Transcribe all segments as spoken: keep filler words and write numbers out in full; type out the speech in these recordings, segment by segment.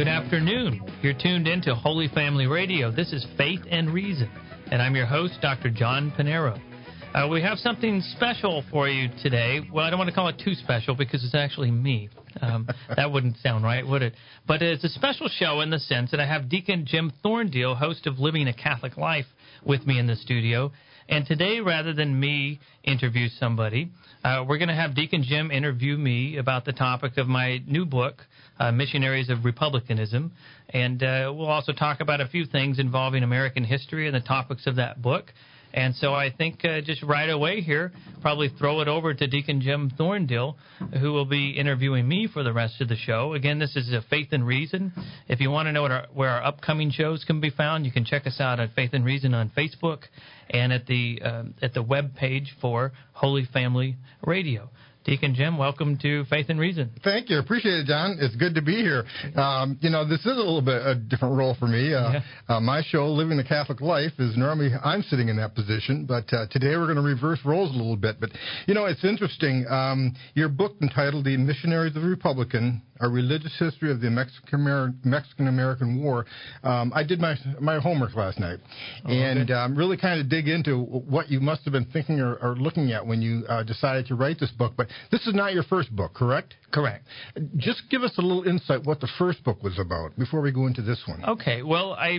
Good afternoon. You're tuned in to Holy Family Radio. This is Faith and Reason, and I'm your host, Doctor John Pinero. Uh, we have something special for you today. Well, I don't want to call it too special because it's actually me. Um, that wouldn't sound right, would it? But it's a special show in the sense that I have Deacon Jim Thorndale, host of Living a Catholic Life, with me in the studio. And today, rather than me interview somebody, uh, we're going to have Deacon Jim interview me about the topic of my new book, uh, Missionaries of Republicanism. And uh, we'll also talk about a few things involving American history and the topics of that book. And so I think uh, just right away here, probably throw it over to Deacon Jim Thorndale, who will be interviewing me for the rest of the show. Again, this is a Faith and Reason. If you want to know what our, where our upcoming shows can be found, you can check us out at Faith and Reason on Facebook and at the uh, at the web page for Holy Family Radio. Deacon Jim, welcome to Faith and Reason. Thank you. Appreciate it, John. It's good to be here. Um, you know, this is a little bit a different role for me. Uh, yeah. uh, my show, Living the Catholic Life, is normally I'm sitting in that position, but uh, today we're going to reverse roles a little bit. But, you know, it's interesting. Um, your book entitled The Missionaries of the Republican, A Religious History of the Mexican-American War. Um, I did my my homework last night, oh, and okay. um, really kind of dig into what you must have been thinking or, or looking at when you uh, decided to write this book. But this is not your first book, correct? Correct. Just give us a little insight what the first book was about before we go into this one. Okay. Well, I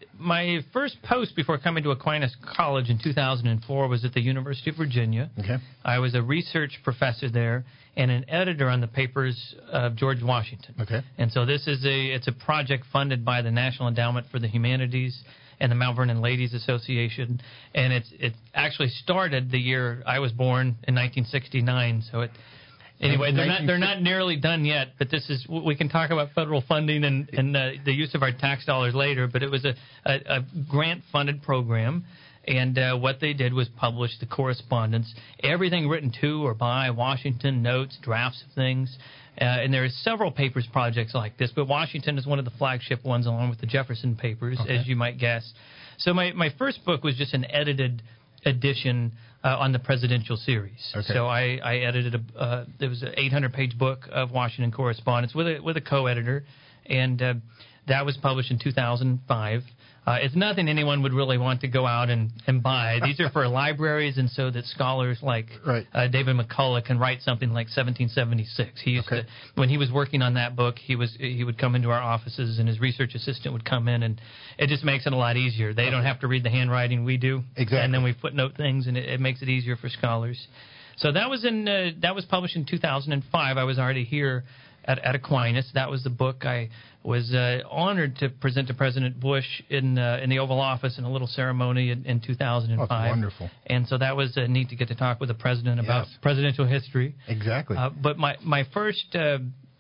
my first post before coming to Aquinas College in two thousand four was at the University of Virginia. Okay. I was a research professor there and an editor on the papers of George Washington. Okay. And so this is a it's a project funded by the National Endowment for the Humanities and the Mount Vernon Ladies Association, and it's it actually started the year I was born in nineteen sixty-nine. So it anyway they're not they're not nearly done yet. But this is we can talk about federal funding and and uh, the use of our tax dollars later. But it was a a, a grant funded program. And uh, what they did was publish the correspondence, everything written to or by Washington, notes, drafts of things. Uh, and there are several papers projects like this, but Washington is one of the flagship ones along with the Jefferson papers, okay. as you might guess. So my, my first book was just an edited edition uh, on the presidential series. Okay. So I, I edited a uh, there was an eight hundred page book of Washington correspondence with a with a co-editor, and uh, that was published in two thousand five. Uh, it's nothing anyone would really want to go out and, and buy. These are for libraries, and so that scholars like right. uh, David McCullough can write something like seventeen seventy-six. He used okay. to, when he was working on that book, he was he would come into our offices, and his research assistant would come in, and it just makes it a lot easier. They okay. don't have to read the handwriting we do, exactly. and then we footnote things, and it, it makes it easier for scholars. So that was in uh, that was published in two thousand five. I was already here at, at Aquinas. That was the book I was uh, honored to present to President Bush in uh, in the Oval Office in a little ceremony in, in two thousand five. Oh, wonderful. And so that was uh, neat to get to talk with the president about yes. presidential history. Exactly. Uh, but my, my first uh,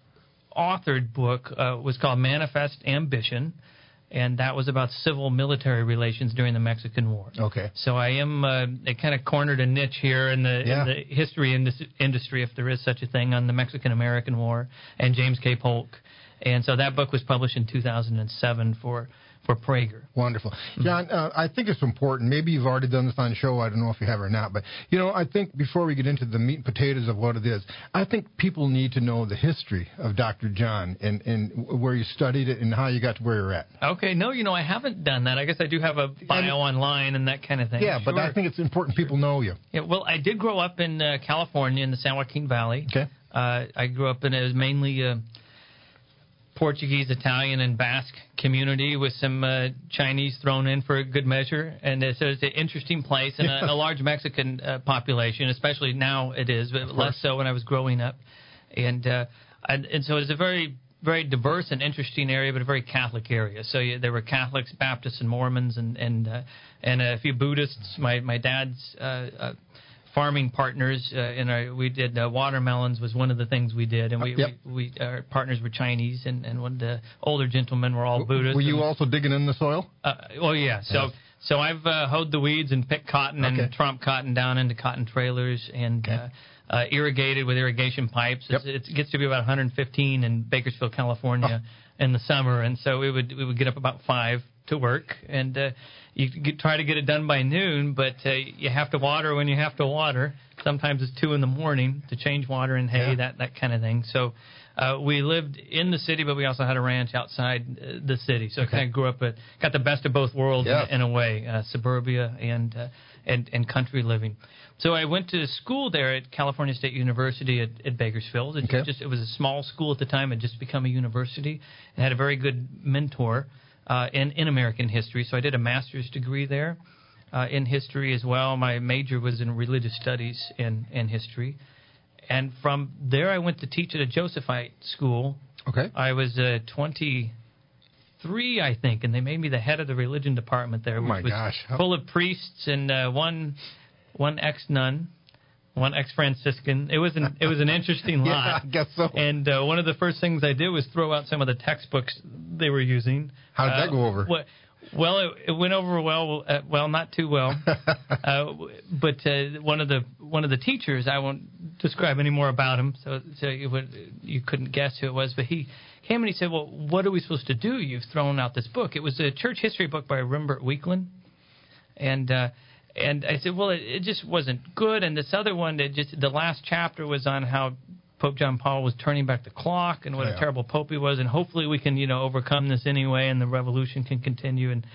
authored book uh, was called Manifest Ambition, and that was about civil-military relations during the Mexican War. Okay. So I am uh, I kind of cornered a niche here in the, yeah. in the history indus- industry, if there is such a thing, on the Mexican-American War and James K. Polk. And so that book was published in two thousand seven for for Prager. Wonderful. John, uh, I think it's important. Maybe you've already done this on the show. I don't know if you have or not. But, you know, I think before we get into the meat and potatoes of what it is, I think people need to know the history of Doctor John and, and where you studied it and how you got to where you're at. Okay. No, you know, I haven't done that. I guess I do have a bio and, online and that kind of thing. Yeah, sure. but I think it's important people know you. Yeah, well, I did grow up in uh, California in the San Joaquin Valley. Okay. Uh, I grew up in, it was mainly Uh, Portuguese, Italian, and Basque community with some uh, Chinese thrown in for a good measure. And uh, so it's an interesting place and a, a large Mexican uh, population, especially now it is, but less so when I was growing up. And, uh, and, and so it's a very, very diverse and interesting area, but a very Catholic area. So yeah, there were Catholics, Baptists, and Mormons, and and, uh, and a few Buddhists. My, my dad's Uh, uh, farming partners, uh, and our, we did uh, watermelons was one of the things we did, and we, yep. we, we our partners were Chinese, and, and one of the older gentlemen were all Buddhists. Were you and, also digging in the soil? Uh, well, yeah. So yes. so I've uh, hoed the weeds and picked cotton okay. and tromp cotton down into cotton trailers and okay. uh, uh, irrigated with irrigation pipes. Yep. It's, it gets to be about one hundred fifteen in Bakersfield, California, oh. in the summer, and so we would we would get up about five to work, and uh, you get, try to get it done by noon, but uh, you have to water when you have to water. Sometimes it's two in the morning to change water and hay, yeah. that, that kind of thing. So uh, we lived in the city, but we also had a ranch outside uh, the city. So okay. I kind of grew up, at, got the best of both worlds yes. in, in a way, uh, suburbia and, uh, and and country living. So I went to school there at California State University at, at Bakersfield. It, okay. just, it was a small school at the time. It had just become a university and had a very good mentor uh, in, in American history. So I did a master's degree there uh, in history as well. My major was in religious studies and, and history. And from there, I went to teach at a Josephite school. Okay. I was uh, twenty-three, I think, and they made me the head of the religion department there, oh which my was gosh. How... full of priests and uh, one one ex-nun, one ex-Franciscan. It was an it was an interesting lot. Yeah, I guess so. And uh, one of the first things I did was throw out some of the textbooks they were using. How did uh, that go over? What, Well, it, it went over well. Uh, well, not too well. uh, but uh, one of the one of the teachers, I won't describe any more about him, so so you would you couldn't guess who it was. But he came and he said, "Well, what are we supposed to do? You've thrown out this book. It was a church history book by Rembert Weekland." And uh, and I said, "Well, it, it just wasn't good." And this other one, that just the last chapter was on how Pope John Paul was turning back the clock and what yeah. a terrible pope he was, and hopefully we can, you know, overcome this anyway, and the revolution can continue. And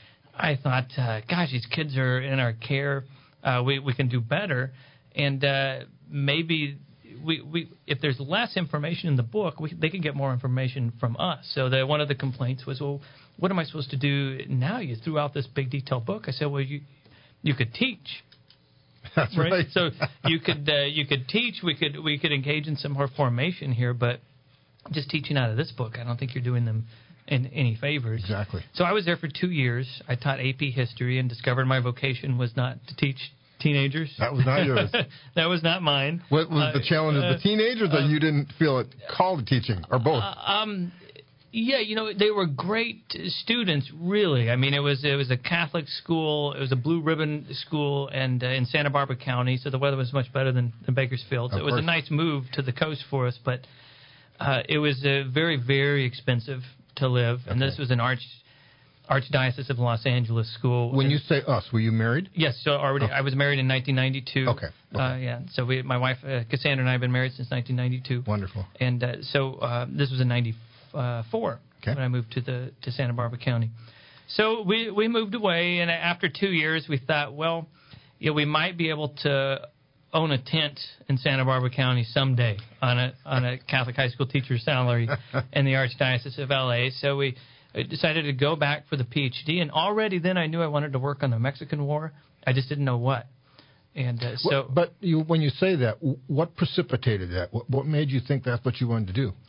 I thought, uh, gosh, these kids are in our care. Uh, we we can do better, and uh, maybe we we if there's less information in the book, we, they can get more information from us. So the, one of the complaints was, well, what am I supposed to do now? You threw out this big detailed book. I said, well, you you could teach. That's right. right. So you could uh, you could teach. We could we could engage in some more formation here, but just teaching out of this book, I don't think you're doing them in any favors. Exactly. So I was there for two years. I taught A P history and discovered my vocation was not to teach teenagers. That was not yours. That was not mine. What was uh, the challenge of uh, the teenagers, or uh, you didn't feel it called to teaching, or both? Uh, um. Yeah, you know, they were great students, really. I mean, it was it was a Catholic school. It was a blue ribbon school and uh, in Santa Barbara County, so the weather was much better than, than Bakersfield. So of it was course. a nice move to the coast for us, but uh, it was uh, very, very expensive to live. Okay. And this was an arch Archdiocese of Los Angeles school. When and, you say us, were you married? Yes, so already okay. I was married in nineteen ninety-two. Okay. okay. Uh, yeah, so we, my wife, uh, Cassandra, and I have been married since nineteen ninety-two. Wonderful. And uh, so uh, this was in ninety-four. Okay. When I moved to the to Santa Barbara County. So we, we moved away, and after two years, we thought, well, you know, we might be able to own a tent in Santa Barbara County someday on a on a Catholic high school teacher's salary in the Archdiocese of L A. So we decided to go back for the P H D, and already then I knew I wanted to work on the Mexican War. I just didn't know what. And uh, so, but you, when you say that, what precipitated that? What, what made you think that's what you wanted to do?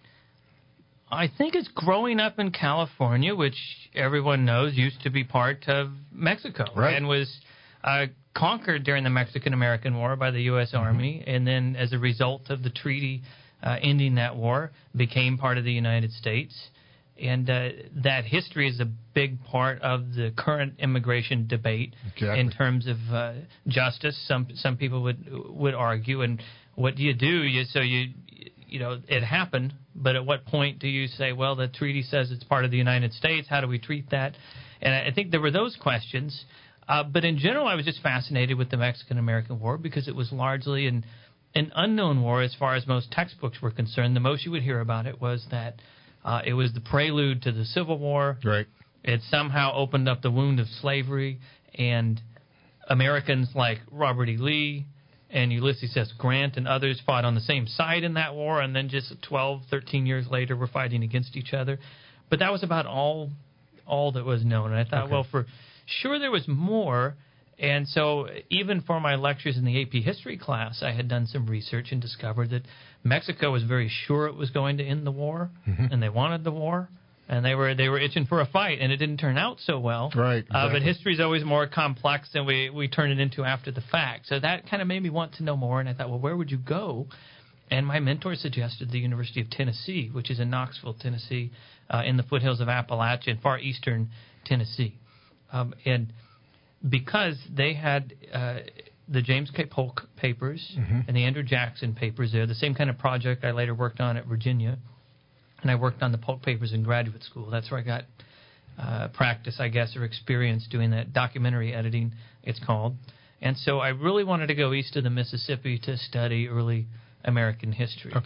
I think it's growing up in California, which everyone knows used to be part of Mexico, right. and was uh, conquered during the Mexican-American War by the U S Mm-hmm. Army, and then as a result of the treaty uh, ending that war, became part of the United States. And uh, that history is a big part of the current immigration debate exactly. in terms of uh, justice. Some some people would would argue, and what do you do? You, so you you know it happened, but at what point do you say, well, the treaty says it's part of the United States? How do we treat that? And I think there were those questions. Uh, but in general, I was just fascinated with the Mexican-American War because it was largely an an unknown war as far as most textbooks were concerned. The most you would hear about it was that Uh, it was the prelude to the Civil War. Right. It somehow opened up the wound of slavery, and Americans like Robert E. Lee and Ulysses S. Grant and others fought on the same side in that war, and then just twelve, thirteen years later were fighting against each other. But that was about all all that was known. And I thought, okay. well, for sure there was more. And so even for my lectures in the A P history class, I had done some research and discovered that Mexico was very sure it was going to end the war, mm-hmm. and they wanted the war, and they were they were itching for a fight, and it didn't turn out so well. Right. Exactly. Uh, but history is always more complex than we, we turn it into after the fact. So that kind of made me want to know more, and I thought, well, where would you go? And my mentor suggested the University of Tennessee, which is in Knoxville, Tennessee, uh, in the foothills of Appalachia in far eastern Tennessee. Um, and because they had uh, the James K. Polk papers mm-hmm. and the Andrew Jackson papers there, the same kind of project I later worked on at Virginia. And I worked on the Polk papers in graduate school. That's where I got uh, practice, I guess, or experience doing that documentary editing, it's called. And so I really wanted to go east of the Mississippi to study early American history. Okay.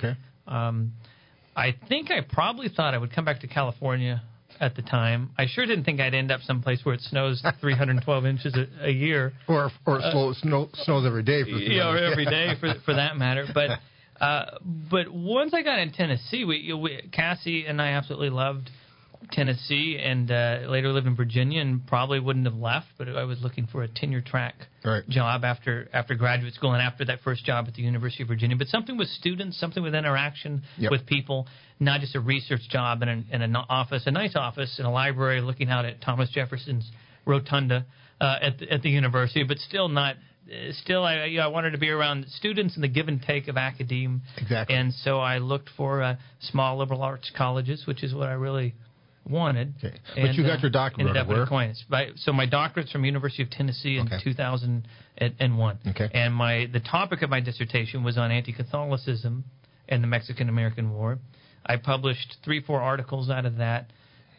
Um, I think I probably thought I would come back to California at the time. I sure didn't think I'd end up someplace where it snows three hundred twelve inches a, a year. Or or uh, slow, snow, snows every day. For you know, every day for for that matter. But uh, but once I got in Tennessee, we, we Cassie and I absolutely loved Tennessee, and uh, later lived in Virginia, and probably wouldn't have left, but I was looking for a tenure track right. job after after graduate school and after that first job at the University of Virginia. But something with students, something with interaction yep. with people, not just a research job in an, in an office, a nice office in a library looking out at Thomas Jefferson's rotunda uh, at the, at the university, but still not. Still, I, you know, I wanted to be around students and the give and take of academia. Exactly. And so I looked for uh, small liberal arts colleges, which is what I really wanted. Okay. But and, you got your uh, doctorate ended up where? at Aquinas. By, so my doctorate's from University of Tennessee in okay. two thousand one. Okay. And my the topic of my dissertation was on anti-Catholicism and the Mexican-American War. I published three, four articles out of that,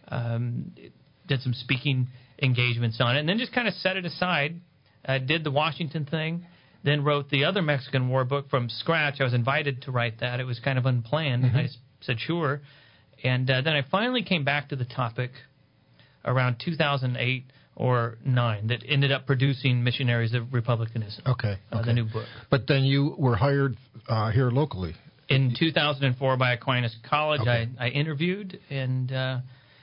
um, did some speaking engagements on it, and then just kind of set it aside. I did the Washington thing, then wrote the other Mexican War book from scratch. I was invited to write that. It was kind of unplanned. Mm-hmm. I said, sure. And uh, then I finally came back to the topic around two thousand eight or nine that ended up producing Missionaries of Republicanism, okay, uh, okay. the new book. But then you were hired uh, here locally. In two thousand four by Aquinas College, okay. I, I interviewed, and uh,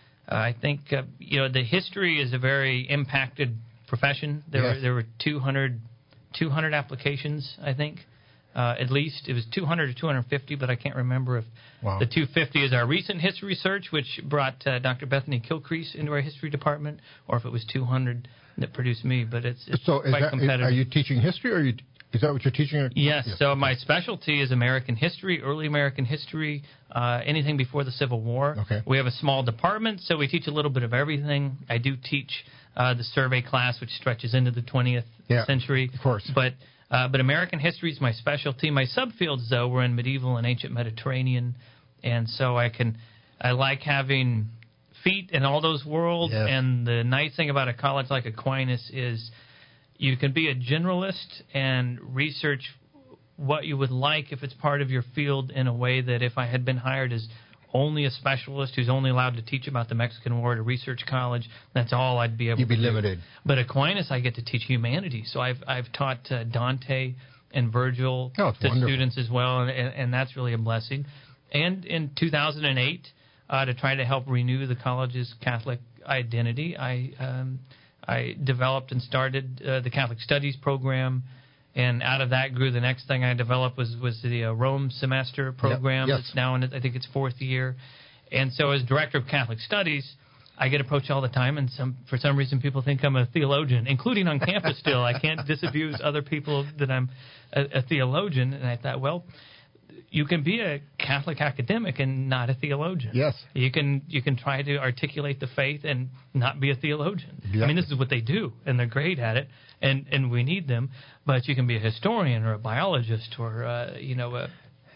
I think uh, you know the history is a very impacted profession. There yes. were there were two hundred, two hundred applications, I think. Uh, at least it was two hundred or two hundred fifty, but I can't remember if wow. the two hundred fifty is our recent history research, which brought uh, Doctor Bethany Kilcrease into our history department, or if it was two hundred that produced me. But it's, it's so is quite that, competitive. Are you teaching history, or are you, is that what you're teaching? Yes. yes. So my specialty is American history, early American history, uh, anything before the Civil War. Okay. We have a small department, so we teach a little bit of everything. I do teach uh, the survey class, which stretches into the twentieth yeah, century. Of course. But Uh, but American history is my specialty. My subfields, though, were in medieval and ancient Mediterranean, and so I can, I like having feet in all those worlds. Yes. And the nice thing about a college like Aquinas is you can be a generalist and research what you would like if it's part of your field in a way that if I had been hired as only a specialist who's only allowed to teach about the Mexican War at a research college, that's all I'd be able You'd to be do. limited. But Aquinas, I get to teach humanity. So I've I've taught uh, Dante and Virgil oh, to wonderful. students as well, and, and, and that's really a blessing. And in two thousand eight, uh, to try to help renew the college's Catholic identity, I um, I developed and started uh, the Catholic Studies program. And out of that grew the next thing I developed was was the uh, Rome semester program. Yep. Yes. It's now in, I think it's fourth year. And so as director of Catholic Studies, I get approached all the time, and some for some reason people think I'm a theologian, including on campus still. I can't disabuse other people that I'm a, a theologian. And I thought, well, you can be a Catholic academic and not a theologian. Yes. You can you can try to articulate the faith and not be a theologian. Exactly. I mean, this is what they do, and they're great at it, and, and we need them. But you can be a historian or a biologist or, uh, you know, a,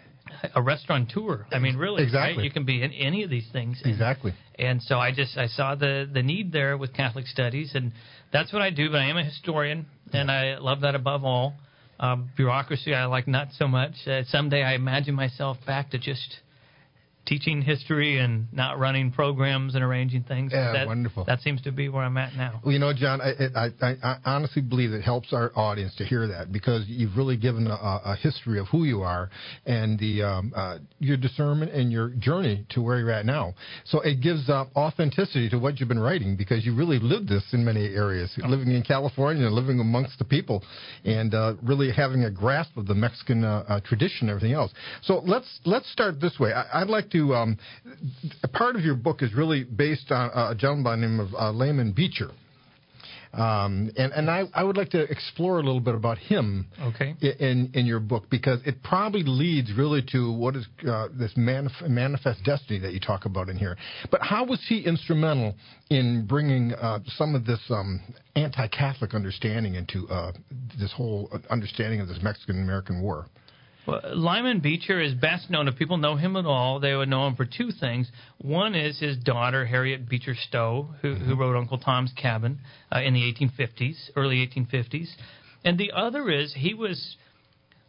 a restaurateur. I mean, really, exactly. right? You can be in any of these things. And, exactly. And so I just I saw the, the need there with Catholic Studies, and that's what I do. But I am a historian, and I love that above all. Uh, bureaucracy, I like not so much. Uh, someday I imagine myself back to just teaching history and not running programs and arranging things. Yeah, that, wonderful. That seems to be where I'm at now. Well, you know, John, I, I, I, I honestly believe it helps our audience to hear that because you've really given a, a history of who you are and the um, uh, your discernment and your journey to where you're at now. So it gives uh, authenticity to what you've been writing because you really lived this in many areas, oh. living in California and living amongst the people and uh, really having a grasp of the Mexican uh, uh, tradition and everything else. So let's let's start this way. I, I'd like to To, um, a part of your book is really based on uh, a gentleman by the name of uh, Lyman Beecher. Um, and and I, I would like to explore a little bit about him okay. in, in your book because it probably leads really to what is uh, this manif- manifest destiny that you talk about in here. But how was he instrumental in bringing uh, some of this um, anti-Catholic understanding into uh, this whole understanding of this Mexican-American War? Well, Lyman Beecher is best known, if people know him at all, they would know him for two things. One is his daughter, Harriet Beecher Stowe, who, mm-hmm. who wrote Uncle Tom's Cabin uh, in the eighteen fifties, early eighteen fifties. And the other is he was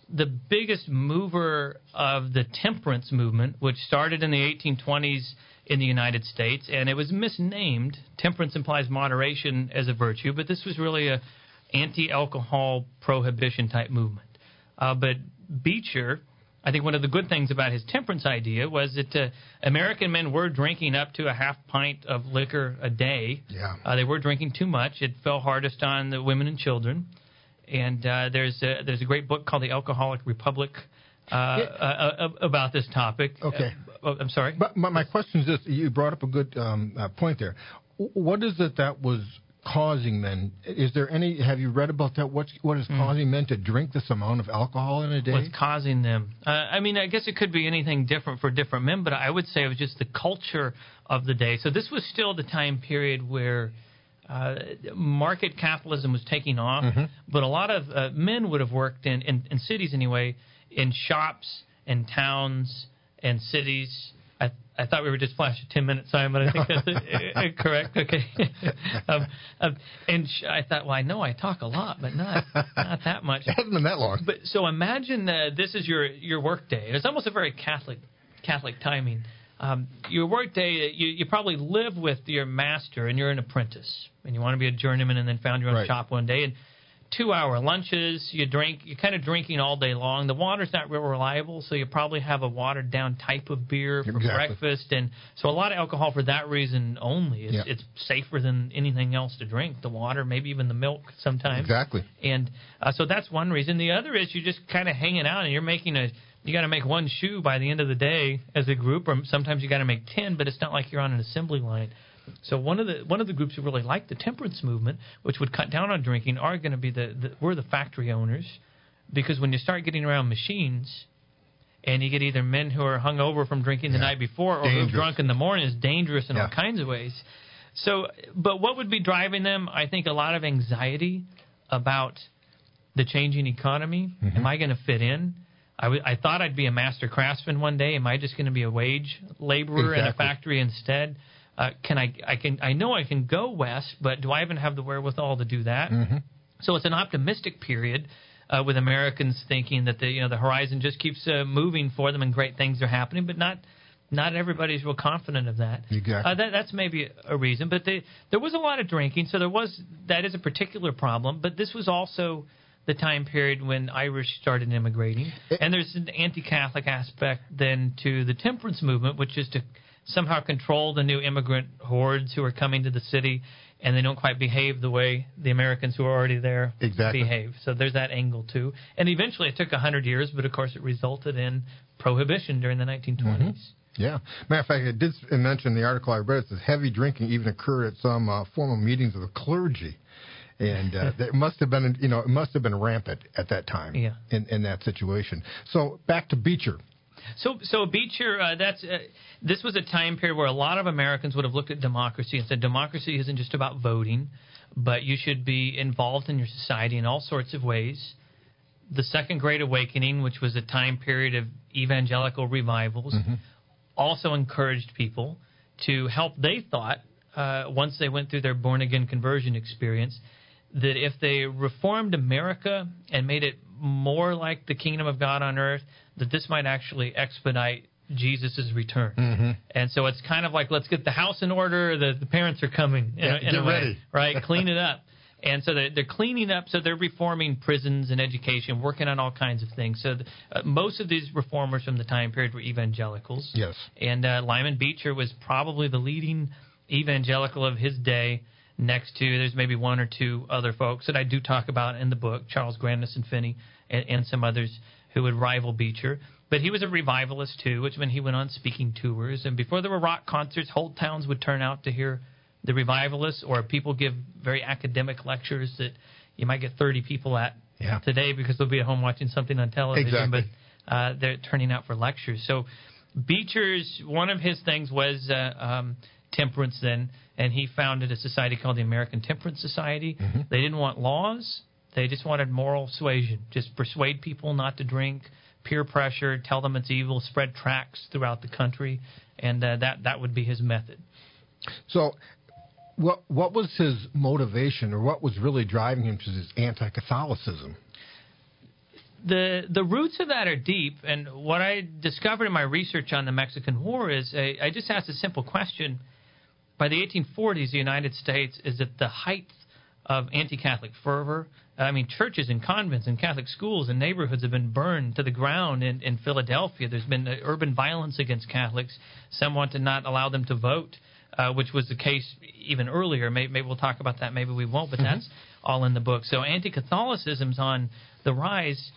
the biggest mover of the temperance movement, which started in the eighteen twenties in the United States, and it was misnamed. Temperance implies moderation as a virtue, but this was really a anti-alcohol prohibition type movement. Uh, but Beecher, I think one of the good things about his temperance idea was that uh, American men were drinking up to a half pint of liquor a day. Yeah. Uh, they were drinking too much. It fell hardest on the women and children. And uh, there's a, there's a great book called The Alcoholic Republic uh, yeah. uh, uh, about this topic. Okay. Uh, oh, I'm sorry? But my, my question is this. You brought up a good um, uh, point there. What is it that was causing men? Is there any, have you read about that? What's, what is causing mm. men to drink this amount of alcohol in a day? What's causing them? Uh, I mean, I guess it could be anything different for different men, but I would say it was just the culture of the day. So this was still the time period where Uh, market capitalism was taking off, mm-hmm. but a lot of uh, men would have worked in, in, in cities anyway, in shops and towns and cities. I, I thought we were just flashing ten minutes, Simon, but I think that's uh, uh, correct. Okay. um, um, and sh- I thought, well, I know I talk a lot, but not not that much. It hasn't been that long. But so imagine uh, this is your your work day. It's almost a very Catholic Catholic timing. Um, your work day, you, you probably live with your master, and you're an apprentice, and you want to be a journeyman, and then found your own right. shop one day. And two-hour lunches, you drink, you're kind of drinking all day long. The water's not real reliable, so you probably have a watered-down type of beer for exactly. breakfast, and so a lot of alcohol for that reason only. It's, yeah. it's safer than anything else to drink. The water, maybe even the milk sometimes. Exactly. And uh, so that's one reason. The other is you're just kind of hanging out, and you're making a. You got to make one shoe by the end of the day as a group, or sometimes you got to make ten, but it's not like you're on an assembly line. So one of the one of the groups who really like the temperance movement, which would cut down on drinking, are going to be the, the we're the factory owners, because when you start getting around machines, and you get either men who are hungover from drinking the yeah. night before, or who've drunk in the morning, is dangerous in yeah. all kinds of ways. So, but what would be driving them? I think a lot of anxiety about the changing economy. Mm-hmm. Am I going to fit in? I, w- I thought I'd be a master craftsman one day. Am I just going to be a wage laborer exactly. in a factory instead? Uh, can I? I can. I know I can go west, but do I even have the wherewithal to do that? Mm-hmm. So it's an optimistic period uh, with Americans thinking that the you know the horizon just keeps uh, moving for them and great things are happening, but not not everybody's real confident of that. Exactly. Uh, that that's maybe a reason, but they, there was a lot of drinking, so there was that is a particular problem. But this was also the time period when Irish started immigrating. And there's an anti-Catholic aspect then to the temperance movement, which is to somehow control the new immigrant hordes who are coming to the city, and they don't quite behave the way the Americans who are already there exactly. behave. So there's that angle, too. And eventually it took one hundred years, but, of course, it resulted in prohibition during the nineteen twenties. Mm-hmm. Yeah. Matter of fact, it did mention in the article I read, it says heavy drinking even occurred at some uh, formal meetings of the clergy. And uh, it must have been, you know, it must have been rampant at that time yeah. in, in that situation. So back to Beecher. So, so Beecher, uh, that's uh, this was a time period where a lot of Americans would have looked at democracy and said, democracy isn't just about voting, but you should be involved in your society in all sorts of ways. The Second Great Awakening, which was a time period of evangelical revivals, mm-hmm. also encouraged people to help. They thought uh, once they went through their born again conversion experience, that if they reformed America and made it more like the kingdom of God on earth, that this might actually expedite Jesus' return. Mm-hmm. And so it's kind of like, let's get the house in order. The, the parents are coming. In yeah, a, in get a way, ready. Right? Clean it up. And so they're, they're cleaning up. So they're reforming prisons and education, working on all kinds of things. So the, uh, most of these reformers from the time period were evangelicals. Yes. And uh, Lyman Beecher was probably the leading evangelical of his day. Next to, there's maybe one or two other folks that I do talk about in the book, Charles Grandison Finney and, and some others who would rival Beecher. But he was a revivalist, too, which meant he went on speaking tours. And before there were rock concerts, whole towns would turn out to hear the revivalists, or people give very academic lectures that you might get thirty people at yeah. today because they'll be at home watching something on television. Exactly. But uh, they're turning out for lectures. So Beecher's, one of his things was uh, um, temperance then, and he founded a society called the American Temperance Society. Mm-hmm. They didn't want laws. They just wanted moral suasion, just persuade people not to drink, peer pressure, tell them it's evil, spread tracts throughout the country, and uh, that, that would be his method. So what what was his motivation, or what was really driving him to his anti-Catholicism? the the roots of that are deep, and what I discovered in my research on the Mexican War is I, I just asked a simple question. By the eighteen forties, the United States is at the height of anti-Catholic fervor. I mean, churches and convents and Catholic schools and neighborhoods have been burned to the ground in, in Philadelphia. There's been uh, urban violence against Catholics. Some want to not allow them to vote, uh, which was the case even earlier. Maybe, maybe we'll talk about that. Maybe we won't, but mm-hmm. that's all in the book. So anti-Catholicism's on the rise,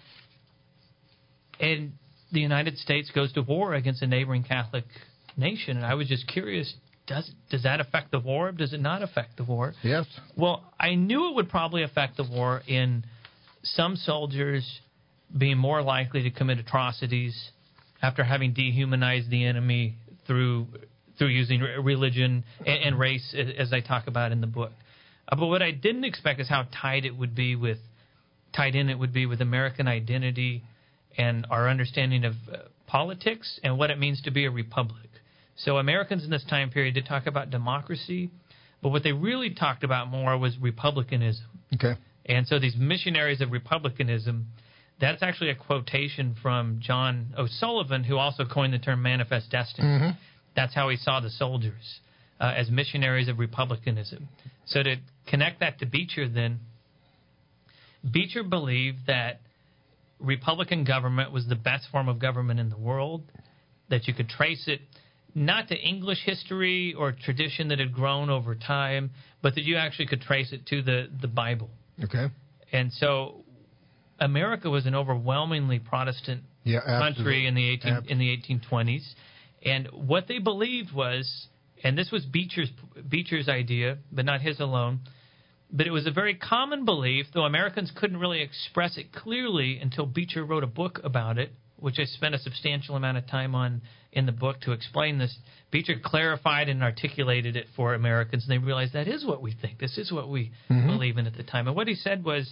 and the United States goes to war against a neighboring Catholic nation. And I was just curious, does does that affect the war? Does it not affect the war? Yes. Well, I knew it would probably affect the war in some soldiers being more likely to commit atrocities after having dehumanized the enemy through through using religion and, and race, as I talk about in the book. Uh, but what I didn't expect is how tied it would be with tied in it would be with American identity and our understanding of uh, politics and what it means to be a republic. So Americans in this time period did talk about democracy, but what they really talked about more was republicanism. Okay. And so these missionaries of republicanism, that's actually a quotation from John O'Sullivan, who also coined the term manifest destiny. Mm-hmm. That's how he saw the soldiers, uh, as missionaries of republicanism. So to connect that to Beecher then, Beecher believed that Republican government was the best form of government in the world, that you could trace it not to English history or tradition that had grown over time, but that you actually could trace it to the, the Bible. Okay. And so America was an overwhelmingly Protestant yeah, country in the eighteen in the eighteen twenties. And what they believed was, and this was Beecher's Beecher's idea, but not his alone, but it was a very common belief, though Americans couldn't really express it clearly until Beecher wrote a book about it, which I spent a substantial amount of time on in the book to explain this. Beecher clarified and articulated it for Americans, and they realized that is what we think. This is what we mm-hmm. believe in at the time. And what he said was,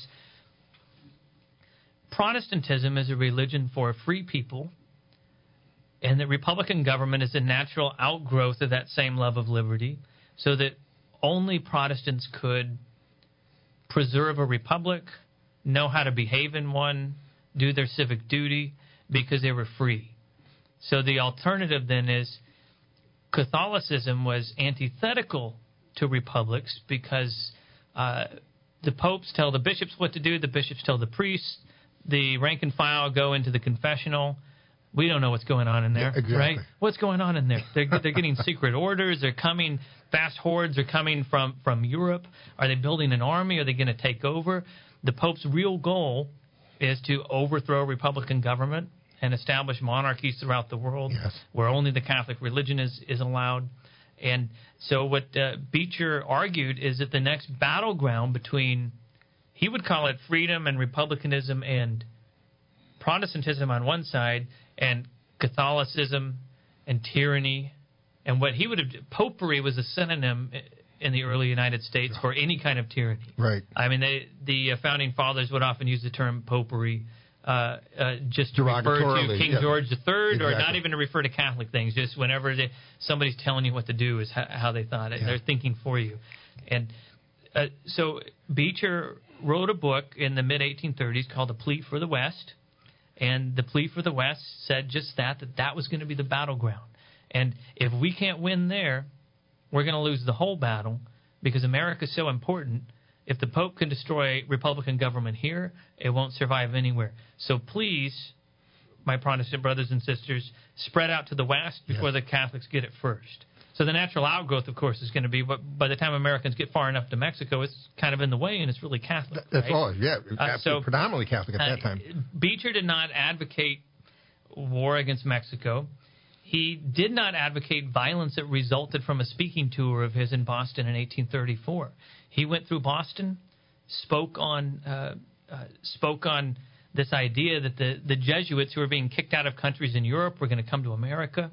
Protestantism is a religion for free people, and that Republican government is a natural outgrowth of that same love of liberty, so that only Protestants could preserve a republic, know how to behave in one, do their civic duty, because they were free. So the alternative then is Catholicism was antithetical to republics because uh, the popes tell the bishops what to do, the bishops tell the priests, the rank and file go into the confessional. We don't know what's going on in there, yeah, exactly. right? What's going on in there? They're, they're getting secret orders. They're coming, fast hordes are coming from, from Europe. Are they building an army? Are they going to take over? The Pope's real goal is to overthrow Republican government and establish monarchies throughout the world yes. where only the Catholic religion is, is allowed. And so what uh, Beecher argued is that the next battleground between, he would call it freedom and republicanism and Protestantism on one side, and Catholicism and tyranny, and what he would have, popery was a synonym in the early United States for any kind of tyranny. Right. I mean, they, the founding fathers would often use the term popery uh, uh, just to refer to King yeah. George the Third, exactly. or not even to refer to Catholic things. Just whenever they, somebody's telling you what to do is how, how they thought it. Yeah. They're thinking for you. And uh, so Beecher wrote a book in the mid eighteen thirties called A Plea for the West. And the Plea for the West said just that, that that was going to be the battleground. And if we can't win there, we're going to lose the whole battle because America is so important. If the Pope can destroy Republican government here, it won't survive anywhere. So please, my Protestant brothers and sisters, spread out to the West before yes. the Catholics get it first. So the natural outgrowth, of course, is going to be, but by the time Americans get far enough to Mexico, it's kind of in the way, and it's really Catholic. That's right? all, yeah, uh, so, predominantly Catholic at uh, that time. Beecher did not advocate war against Mexico. He did not advocate violence that resulted from a speaking tour of his in Boston in eighteen thirty-four. He went through Boston, spoke on uh, uh, spoke on this idea that the, the Jesuits who were being kicked out of countries in Europe were going to come to America.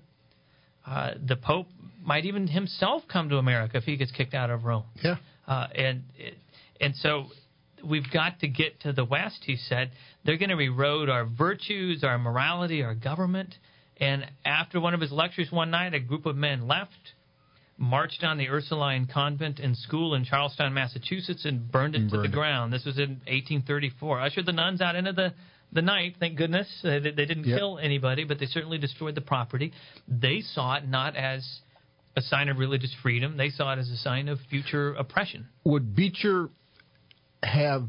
Uh, the Pope might even himself come to America if he gets kicked out of Rome. Yeah. Uh, and and so we've got to get to the West, he said. They're going to erode our virtues, our morality, our government. And after one of his lectures one night, a group of men left, marched on the Ursuline convent and school in Charlestown, Massachusetts, and burned it and to burned the ground. It. This was in eighteen thirty-four. Ushered the nuns out into the the night, thank goodness. Uh, they, they didn't yep. kill anybody, but they certainly destroyed the property. They saw it not as a sign of religious freedom. They saw it as a sign of future oppression. Would Beecher have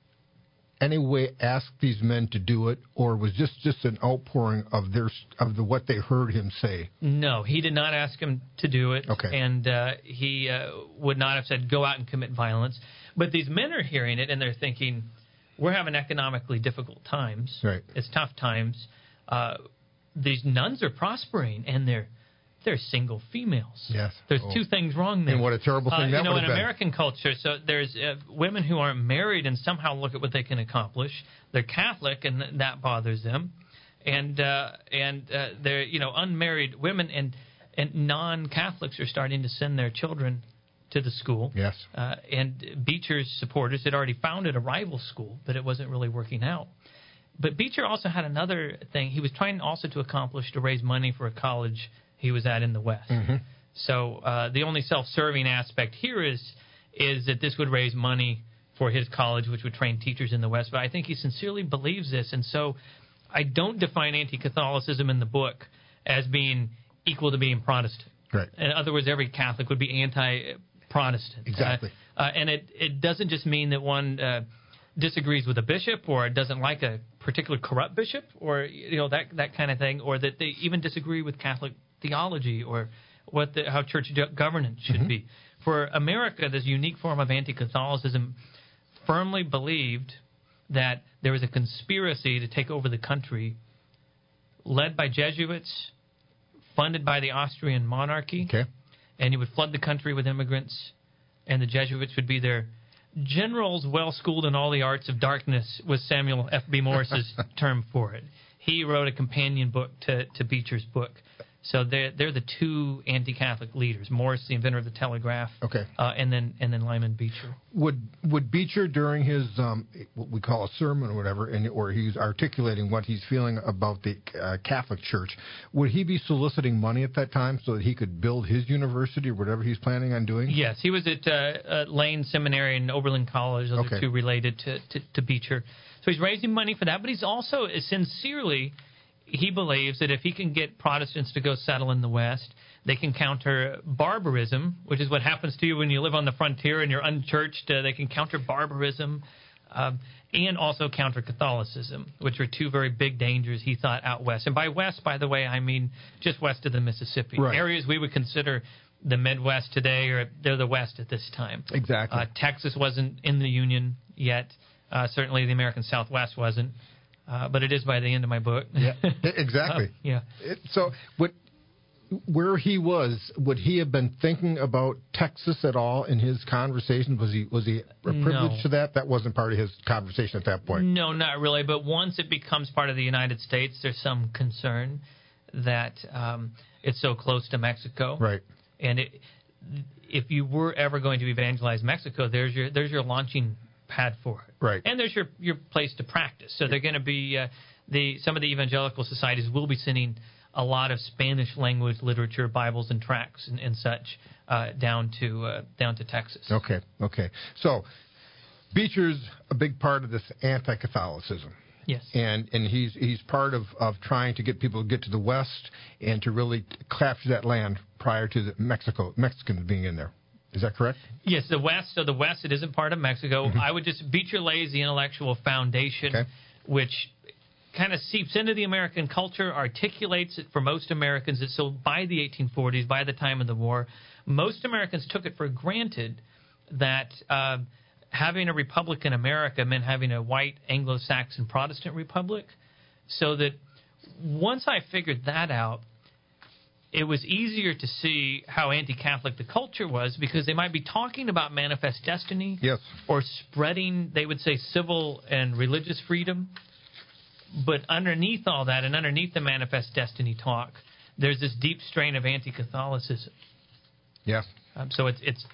any way asked these men to do it, or was this just an outpouring of their of the what they heard him say? No, he did not ask him to do it, okay. and uh, he uh, would not have said, go out and commit violence. But these men are hearing it, and they're thinking, we're having economically difficult times. Right. It's tough times. Uh, these nuns are prospering, and they're they're single females. Yes. There's oh. two things wrong there. And what a terrible thing uh, that you know, would in have been. American culture, so there's uh, women who aren't married and somehow look at what they can accomplish. They're Catholic, and th- that bothers them. And uh, and uh, they're, you know, unmarried women and, and non-Catholics are starting to send their children to the school. Yes. Uh, and Beecher's supporters had already founded a rival school, but it wasn't really working out. But Beecher also had another thing. He was trying also to accomplish to raise money for a college he was at in the West. Mm-hmm. So uh, the only self-serving aspect here is is that this would raise money for his college, which would train teachers in the West. But I think he sincerely believes this, and so I don't define anti-Catholicism in the book as being equal to being Protestant. Right. In other words, every Catholic would be anti-Protestant. Exactly. Uh, uh, and it, it doesn't just mean that one uh, disagrees with a bishop or doesn't like a particular corrupt bishop or you know that that kind of thing, or that they even disagree with Catholic theology or what the, how church governance should mm-hmm. be. For America, this unique form of anti-Catholicism firmly believed that there was a conspiracy to take over the country led by Jesuits, funded by the Austrian monarchy, okay. and you would flood the country with immigrants, and the Jesuits would be their generals well-schooled in all the arts of darkness was Samuel F B Morse's term for it. He wrote a companion book to, to Beecher's book. So they're, they're the two anti-Catholic leaders, Morse, the inventor of the telegraph, okay. uh, and then and then Lyman Beecher. Would would Beecher, during his, um, what we call a sermon or whatever, and or he's articulating what he's feeling about the uh, Catholic Church, would he be soliciting money at that time so that he could build his university or whatever he's planning on doing? Yes, he was at uh, uh, Lane Seminary and Oberlin College. Those okay. are two related to, to, to Beecher. So he's raising money for that, but he's also sincerely... He believes that if he can get Protestants to go settle in the West, they can counter barbarism, which is what happens to you when you live on the frontier and you're unchurched. Uh, they can counter barbarism um, and also counter Catholicism, which are two very big dangers, he thought, out west. And by west, by the way, I mean just west of the Mississippi. Right. Areas we would consider the Midwest today, or they're the West at this time. Exactly. Uh, Texas wasn't in the Union yet. Uh, certainly the American Southwest wasn't. Uh, but it is by the end of my book. Yeah, exactly. uh, yeah. It, so, what, where he was, would he have been thinking about Texas at all in his conversation? Was he was he privileged no. to that? That wasn't part of his conversation at that point. No, not really. But once it becomes part of the United States, there's some concern that um, it's so close to Mexico. Right. And it, if you were ever going to evangelize Mexico, there's your there's your launching pad for it. Right. And there's your your place to practice. So they're going to be uh, the some of the evangelical societies will be sending a lot of Spanish language literature, Bibles and tracts and, and such uh, down to uh, down to Texas. Okay. Okay. So Beecher's a big part of this anti-Catholicism. Yes. And and he's he's part of, of trying to get people to get to the West and to really capture that land prior to the Mexico Mexicans being in there. Is that correct? Yes, the West. So the West, it isn't part of Mexico. Mm-hmm. I would just Beecher lays the intellectual foundation, okay. which kind of seeps into the American culture, articulates it for most Americans. So by the eighteen forties, by the time of the war, most Americans took it for granted that uh, having a republic in America meant having a white Anglo-Saxon Protestant republic. So that once I figured that out, it was easier to see how anti-Catholic the culture was, because they might be talking about manifest destiny, yes, or spreading, they would say, civil and religious freedom. But underneath all that, and underneath the manifest destiny talk, there's this deep strain of anti-Catholicism. Yeah. Um, so it's it's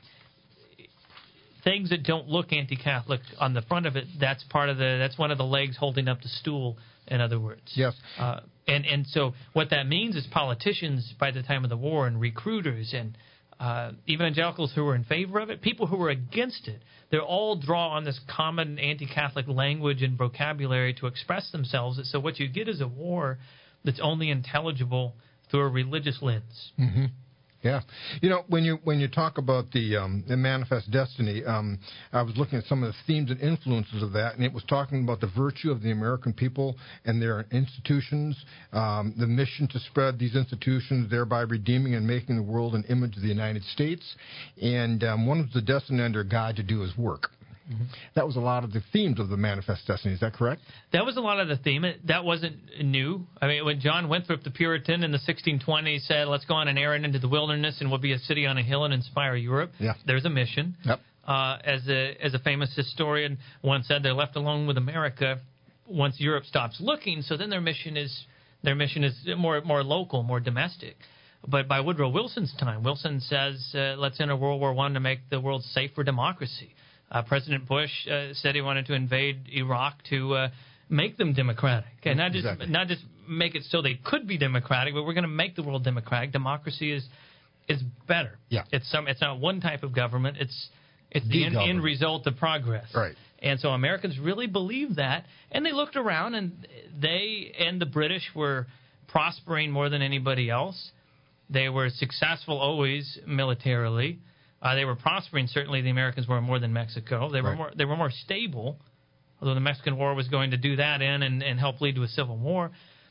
things that don't look anti-Catholic on the front of it. That's part of the that's one of the legs holding up the stool. In other words, yes. Uh, and and so what that means is politicians by the time of the war and recruiters and uh, evangelicals who were in favor of it, people who were against it. They all draw on this common anti-Catholic language and vocabulary to express themselves. So what you get is a war that's only intelligible through a religious lens. Mm-hmm. Yeah, you know, when you when you talk about the um, the Manifest Destiny, um, I was looking at some of the themes and influences of that, and it was talking about the virtue of the American people and their institutions, um, the mission to spread these institutions, thereby redeeming and making the world an image of the United States, and um, one was the destiny under God to do His work. Mm-hmm. That was a lot of the themes of the Manifest Destiny. Is that correct? That was a lot of the theme. It, that wasn't new. I mean, when John Winthrop, the Puritan, in the sixteen twenties said, let's go on an errand into the wilderness and we'll be a city on a hill and inspire Europe, yeah. There's a mission. Yep. Uh, as a as a famous historian once said, they're left alone with America once Europe stops looking, so then their mission is their mission is more more local, more domestic. But by Woodrow Wilson's time, Wilson says, uh, let's enter World War One to make the world safe for democracy. Uh, President Bush uh, said he wanted to invade Iraq to uh, make them democratic, and not just exactly. not just make it so they could be democratic, but we're going to make the world democratic. Democracy is is better. Yeah. It's some. It's not one type of government. It's it's the, the end, end result of progress. Right. And so Americans really believed that, and they looked around, and they and the British were prospering more than anybody else. They were successful always militarily. Uh, they were prospering. Certainly, the Americans were more than Mexico. They were right. more. They were more stable, although the Mexican War was going to do that in and, and help lead to a civil war.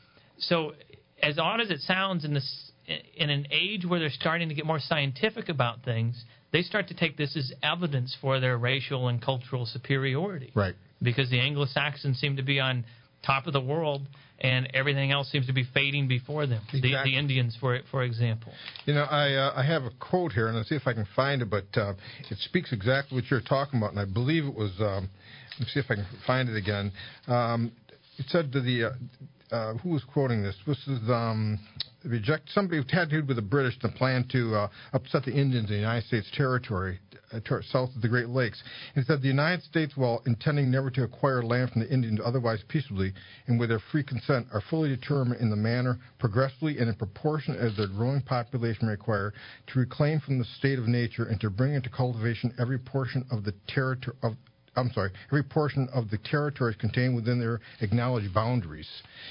So, as odd as it sounds, in this in an age where they're starting to get more scientific about things, they start to take this as evidence for their racial and cultural superiority. Right. Because the Anglo-Saxons seem to be on top of the world, and everything else seems to be fading before them. Exactly. The, the Indians, for for example. You know, I uh, I have a quote here, and I'll see if I can find it, but uh, it speaks exactly what you're talking about, and I believe it was, um, let me see if I can find it again. Um, it said to the, uh, uh, who was quoting this? This is, um, reject somebody who had to do with the British to plan to uh, upset the Indians in the United States territory uh, ter- south of the Great Lakes. He said the United States, while intending never to acquire land from the Indians otherwise peaceably and with their free consent, are fully determined in the manner, progressively and in proportion as their growing population require, to reclaim from the state of nature and to bring into cultivation every portion of the territory of I'm sorry, every portion of the territories contained within their acknowledged boundaries.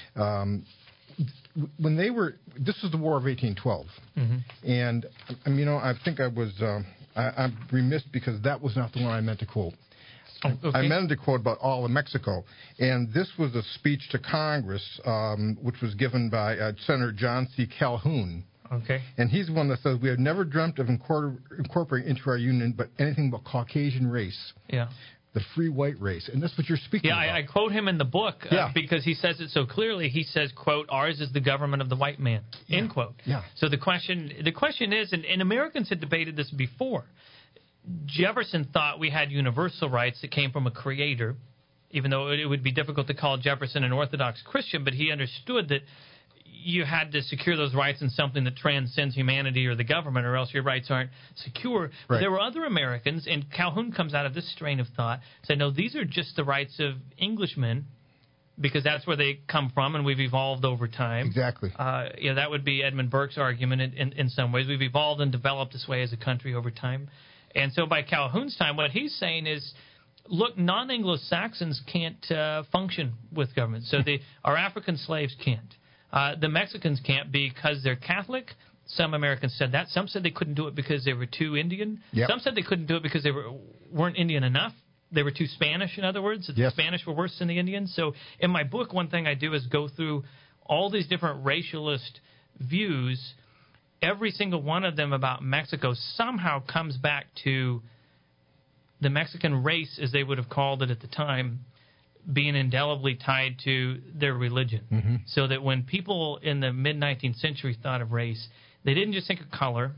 Um, when they were, this is the War of eighteen twelve, mm-hmm. and I mean, you know, I think I was, um, I, I'm remiss because that was not the one I meant to quote. Oh, okay. I meant to quote about all of Mexico, and this was a speech to Congress, um, which was given by uh, Senator John C. Calhoun. Okay. And he's the one that says, we have never dreamt of incorpor- incorporating into our union but anything but Caucasian race. Yeah. The free white race. And that's what you're speaking yeah, about. Yeah, I, I quote him in the book uh, yeah. because he says it so clearly. He says, quote, ours is the government of the white man, yeah. end quote. Yeah. So the question the question is, and, and Americans had debated this before, Jefferson thought we had universal rights that came from a creator, even though it would be difficult to call Jefferson an Orthodox Christian, but he understood that you had to secure those rights in something that transcends humanity or the government, or else your rights aren't secure. Right. But there were other Americans, and Calhoun comes out of this strain of thought, said, no, these are just the rights of Englishmen, because that's where they come from, and we've evolved over time. Exactly. Uh, you know, that would be Edmund Burke's argument in, in, in some ways. We've evolved and developed this way as a country over time. And so by Calhoun's time, what he's saying is, look, non-Anglo-Saxons can't uh, function with government. So the, our African slaves can't. Uh, the Mexicans can't because they're Catholic. Some Americans said that. Some said they couldn't do it because they were too Indian. Yep. Some said they couldn't do it because they were, weren't Indian enough. They were too Spanish, in other words. Yes. The Spanish were worse than the Indians. So in my book, one thing I do is go through all these different racialist views. Every single one of them about Mexico somehow comes back to the Mexican race, as they would have called it at the time, being indelibly tied to their religion. Mm-hmm. So that when people in the mid-nineteenth century thought of race, they didn't just think of color.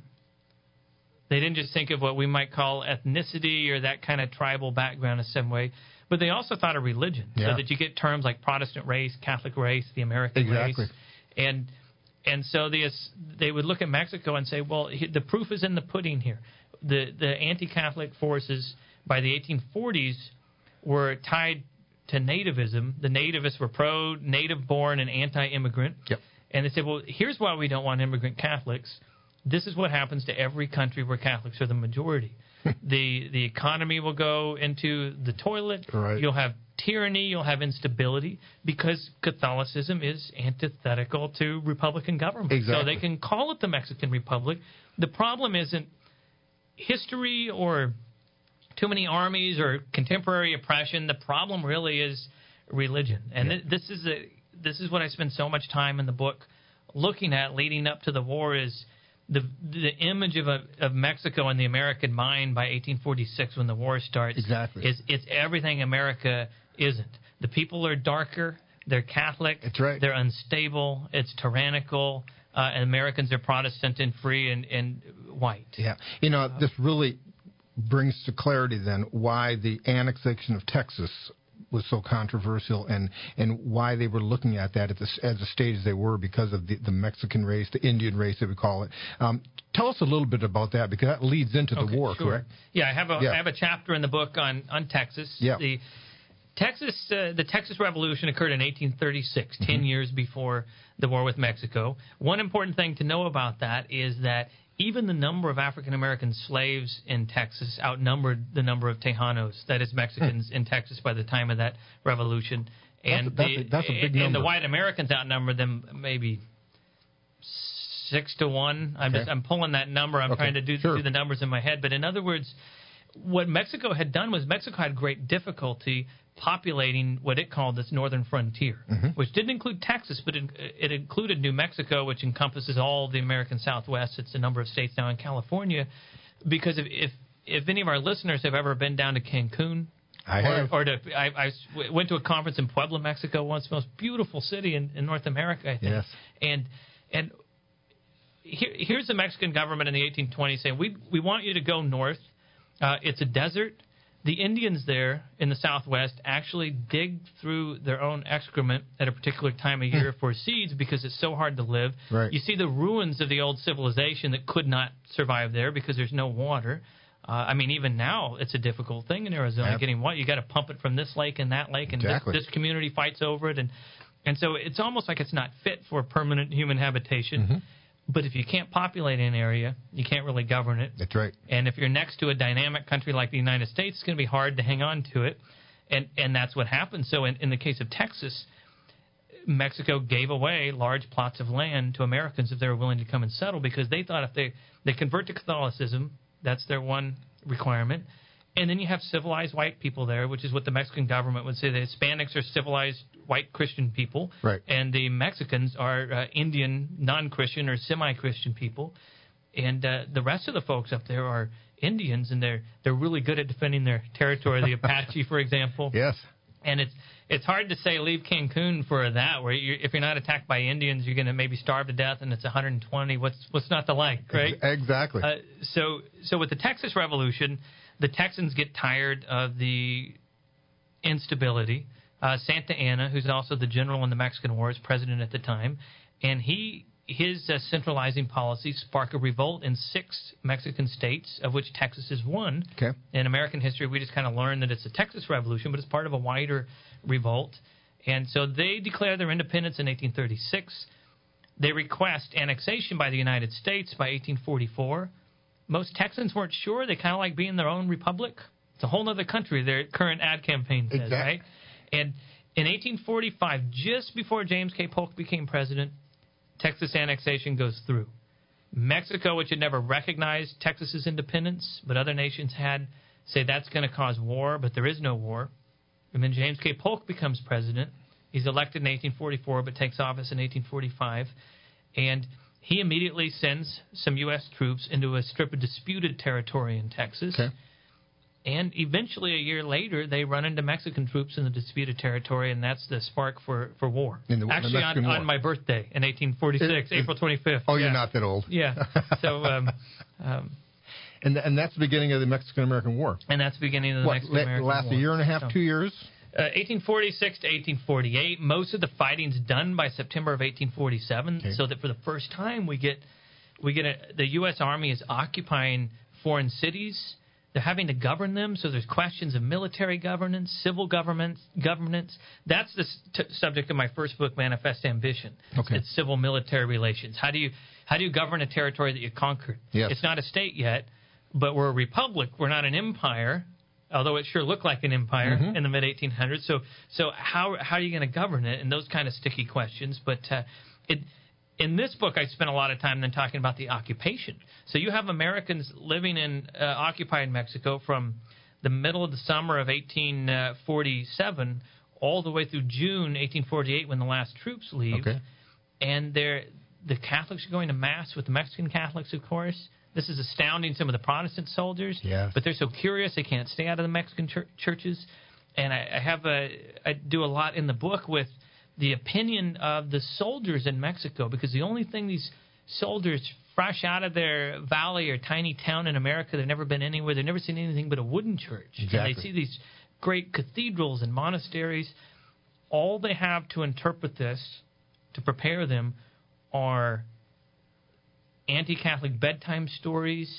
They didn't just think of what we might call ethnicity or that kind of tribal background in some way, but they also thought of religion. Yeah. So that you get terms like Protestant race, Catholic race, the American exactly. race. And and so they, they would look at Mexico and say, well, the proof is in the pudding here. The, the anti-Catholic forces by the eighteen forties were tied to nativism. The nativists were pro-native born and anti-immigrant. Yep. And they said, well, here's why we don't want immigrant Catholics. this is what happens to every country where Catholics are the majority. the The economy will go into the toilet. Right. You'll have tyranny. You'll have instability because Catholicism is antithetical to Republican government. Exactly. So they can call it the Mexican Republic. The problem isn't history or too many armies or contemporary oppression. The problem really is religion. And yeah. th- this is a this is what I spend so much time in the book looking at leading up to the war is the the image of a, of Mexico in the American mind by eighteen forty-six when the war starts. Exactly. Is it's everything America isn't. The people are darker. They're Catholic. That's right. They're unstable. It's tyrannical. Uh, and Americans are Protestant and free and, and white. Yeah. You know, this really brings to clarity then why the annexation of Texas was so controversial and, and why they were looking at that at the, as the stage they were because of the, the Mexican race, the Indian race that we call it. Um, tell us a little bit about that because that leads into the okay, war, sure. correct? Yeah, I have a yeah. I have a chapter in the book on, on Texas. Yeah. The Texas uh, the Texas Revolution occurred in eighteen thirty-six, mm-hmm. ten years before the war with Mexico. One important thing to know about that is that even the number of African-American slaves in Texas outnumbered the number of Tejanos, that is Mexicans, in Texas by the time of that revolution. And, that's, that's, the, a, that's a big and number. the white Americans outnumbered them maybe six to one. I'm, okay. just, I'm pulling that number. I'm okay. trying to do, sure. do the numbers in my head. But in other words, what Mexico had done was Mexico had great difficulty populating what it called this northern frontier, mm-hmm. which didn't include Texas, but it, it included New Mexico, which encompasses all the American Southwest. It's a number of states now in California. Because if if, if any of our listeners have ever been down to Cancun, I or, have. or to, I, I went to a conference in Puebla, Mexico once, the most beautiful city in, in North America, I think. Yes. And and here, here's the Mexican government in the eighteen twenties saying, we we want you to go north. Uh, it's a desert. The Indians there in the Southwest actually dig through their own excrement at a particular time of year for seeds because it's so hard to live. Right. You see the ruins of the old civilization that could not survive there because there's no water. Uh, I mean, even now it's a difficult thing in Arizona Yep. getting water. You got to pump it from this lake and that lake, and exactly. this, this community fights over it, and and so it's almost like it's not fit for permanent human habitation. Mm-hmm. But if you can't populate an area, you can't really govern it. That's right. And if you're next to a dynamic country like the United States, it's going to be hard to hang on to it. And and that's what happened. So in, in the case of Texas, Mexico gave away large plots of land to Americans if they were willing to come and settle because they thought if they, they convert to Catholicism, that's their one requirement. And then you have civilized white people there, which is what the Mexican government would say. The Hispanics are civilized white Christian people, right. and the Mexicans are uh, Indian non-Christian or semi-Christian people. And uh, the rest of the folks up there are Indians, and they're they're really good at defending their territory. The Apache, for example. Yes. And it's it's hard to say leave Cancun for that, where you're, if you're not attacked by Indians, you're going to maybe starve to death, and it's one hundred twenty. What's what's not to like, right? Exactly. Uh, so so with the Texas Revolution, the Texans get tired of the instability. Uh, Santa Anna, who's also the general in the Mexican War, is president at the time, and he his uh, centralizing policies spark a revolt in six Mexican states, of which Texas is one. Okay. In American history, we just kind of learned that it's a Texas Revolution, but it's part of a wider revolt. And so they declare their independence in eighteen thirty-six. They request annexation by the United States by eighteen forty-four. Most Texans weren't sure. They kind of like being their own republic. It's a whole other country, their current ad campaign says, exactly. right? And in eighteen forty-five, just before James K. Polk became president, Texas annexation goes through. Mexico, which had never recognized Texas's independence, but other nations had, say that's going to cause war, but there is no war. And then James K. Polk becomes president. He's elected in eighteen forty-four, but takes office in eighteen forty-five. And he immediately sends some U S troops into a strip of disputed territory in Texas. Okay. And eventually, a year later, they run into Mexican troops in the disputed territory, and that's the spark for, for war. In the, Actually, the on, war. on my birthday in eighteen forty-six, it, April twenty-fifth. Oh, yeah. you're not that old. Yeah. So, um, um, and and that's the beginning of the Mexican-American War. And that's the beginning of the what, Mexican-American last War. a year and a half, so, two years? Uh, eighteen forty-six to eighteen forty-eight. Most of the fighting's done by September of eighteen forty-seven, okay. so that for the first time we get we get a, the U S Army is occupying foreign cities. They're having to govern them, so there's questions of military governance, civil government, governance. That's the t- subject of my first book, Manifest Ambition. Okay. It's civil-military relations. How do you How do you govern a territory that you conquered? Yes. It's not a state yet, but we're a republic. We're not an empire, although it sure looked like an empire mm-hmm. in the mid eighteen hundreds. So so how how are you going to govern it? And those kind of sticky questions. But uh, it in this book, I spent a lot of time then talking about the occupation. So you have Americans living in uh, occupied Mexico from the middle of the summer of eighteen forty-seven all the way through June eighteen forty-eight when the last troops leave. Okay. And they're, the Catholics are going to Mass with the Mexican Catholics, of course. This is astounding some of the Protestant soldiers. Yes. But they're so curious they can't stay out of the Mexican chur- churches. And I, I have a, I do a lot in the book with the opinion of the soldiers in Mexico, because the only thing these soldiers fresh out of their valley or tiny town in America, they've never been anywhere, they've never seen anything but a wooden church. Exactly. And they see these great cathedrals and monasteries. All they have to interpret this, to prepare them, are anti-Catholic bedtime stories,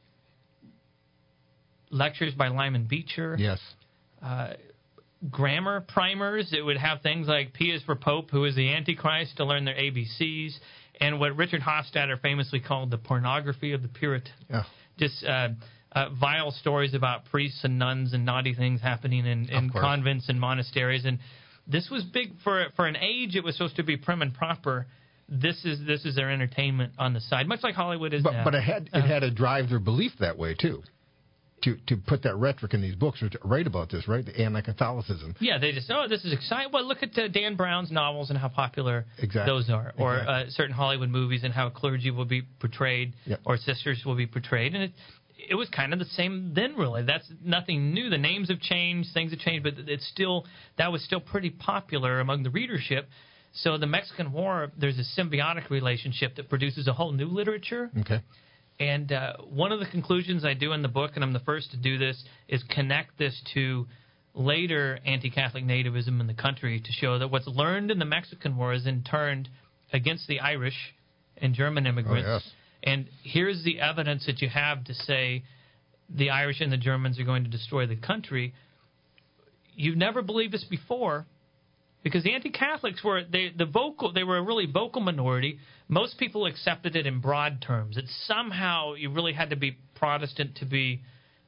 lectures by Lyman Beecher. Yes. Uh, grammar primers that would have things like P is for Pope, who is the Antichrist, to learn their A B Cs, and what Richard Hofstadter famously called the pornography of the Puritan. Yeah. Just uh, uh, vile stories about priests and nuns and naughty things happening in, in convents and monasteries. And this was big for for an age. It was supposed to be prim and proper. This is this is their entertainment on the side, much like Hollywood is but, now. But it had it had to drive their belief that way too. To to put that rhetoric in these books, or to write about this, right? The anti-Catholicism. Yeah, they just, oh, this is exciting. Well, look at uh, Dan Brown's novels and how popular exactly. those are. Or exactly. uh, certain Hollywood movies and how clergy will be portrayed, yep. or sisters will be portrayed. And it, it was kind of the same then, really. That's nothing new. The names have changed, things have changed, but it's still, that was still pretty popular among the readership. So the Mexican War, there's a symbiotic relationship that produces a whole new literature. Okay. And uh, one of the conclusions I do in the book, and I'm the first to do this, is connect this to later anti-Catholic nativism in the country to show that what's learned in the Mexican War is then turned against the Irish and German immigrants. Oh, yes. And here's the evidence that you have to say the Irish and the Germans are going to destroy the country. You've never believed this before, because the anti-Catholics were they, the vocal. They were a really vocal minority. Most people accepted it in broad terms. That somehow you really had to be Protestant to be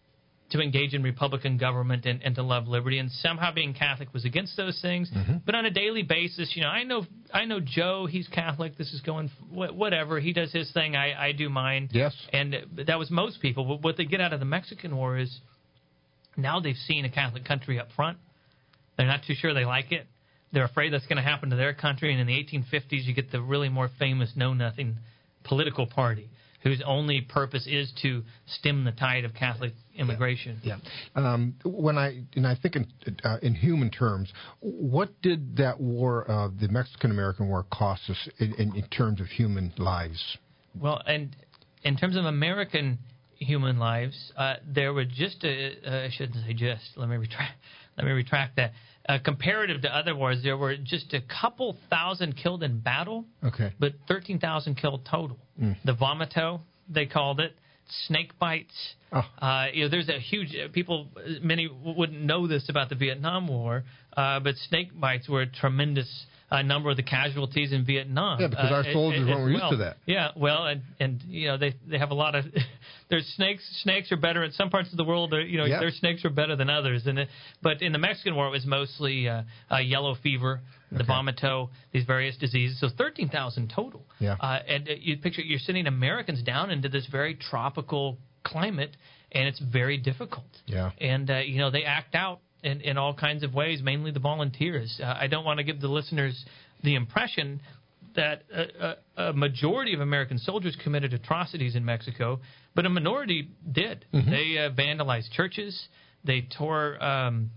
to engage in Republican government and, and to love liberty. And somehow being Catholic was against those things. Mm-hmm. But on a daily basis, you know, I know I know Joe. He's Catholic. This is going whatever. He does his thing. I, I do mine. Yes. And that was most people. But what they get out of the Mexican War is now they've seen a Catholic country up front. They're not too sure they like it. They're afraid that's going to happen to their country. And in the eighteen fifties, you get the really more famous Know-Nothing political party, whose only purpose is to stem the tide of Catholic immigration. Yeah. yeah. Um, when I and I think in, uh, in human terms, what did that war, uh, the Mexican-American War, cost us in, in, in terms of human lives? Well, and in terms of American human lives, uh, there were just a, uh, I shouldn't say just. Let me retract. Let me retract that. Uh, comparative to other wars, there were just a couple thousand killed in battle, okay, but thirteen thousand killed total. Mm. The vomito, they called it, snake bites. Oh. Uh, you know, there's a huge uh, people. Many wouldn't know this about the Vietnam War, uh, but snake bites were a tremendous uh, number of the casualties in Vietnam. Yeah, because uh, our soldiers it, it, weren't well. used to that. Yeah, well, and and you know they they have a lot of. There's snakes. Snakes are better in some parts of the world. You know, yep. their snakes are better than others. And it, but in the Mexican War, it was mostly uh, uh, yellow fever, the okay. vomito, these various diseases. So thirteen thousand total. Yeah. Uh, and you picture you're sending Americans down into this very tropical climate, and it's very difficult. Yeah. And uh, you know they act out in, in all kinds of ways, mainly the volunteers. Uh, I don't want to give the listeners the impression that a, a, a majority of American soldiers committed atrocities in Mexico, but a minority did. Mm-hmm. They uh, vandalized churches. They tore um,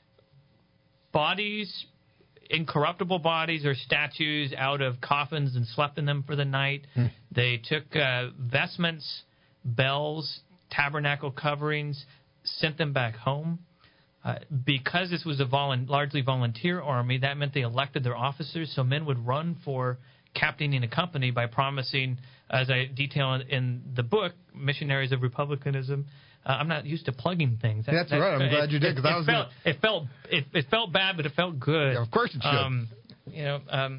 bodies, incorruptible bodies or statues out of coffins and slept in them for the night. Mm. They took uh, vestments, bells, tabernacle coverings, sent them back home. Uh, because this was a volu- largely volunteer army, that meant they elected their officers, so men would run for captaining a company by promising, as I detail in, in the book, Missionaries of Republicanism. Uh, I'm not used to plugging things. That, That's that, right. I'm it, glad you did. Cause it, I was it, felt, gonna... it felt it, it felt bad, but it felt good. Yeah, of course it should. Um, you know, um,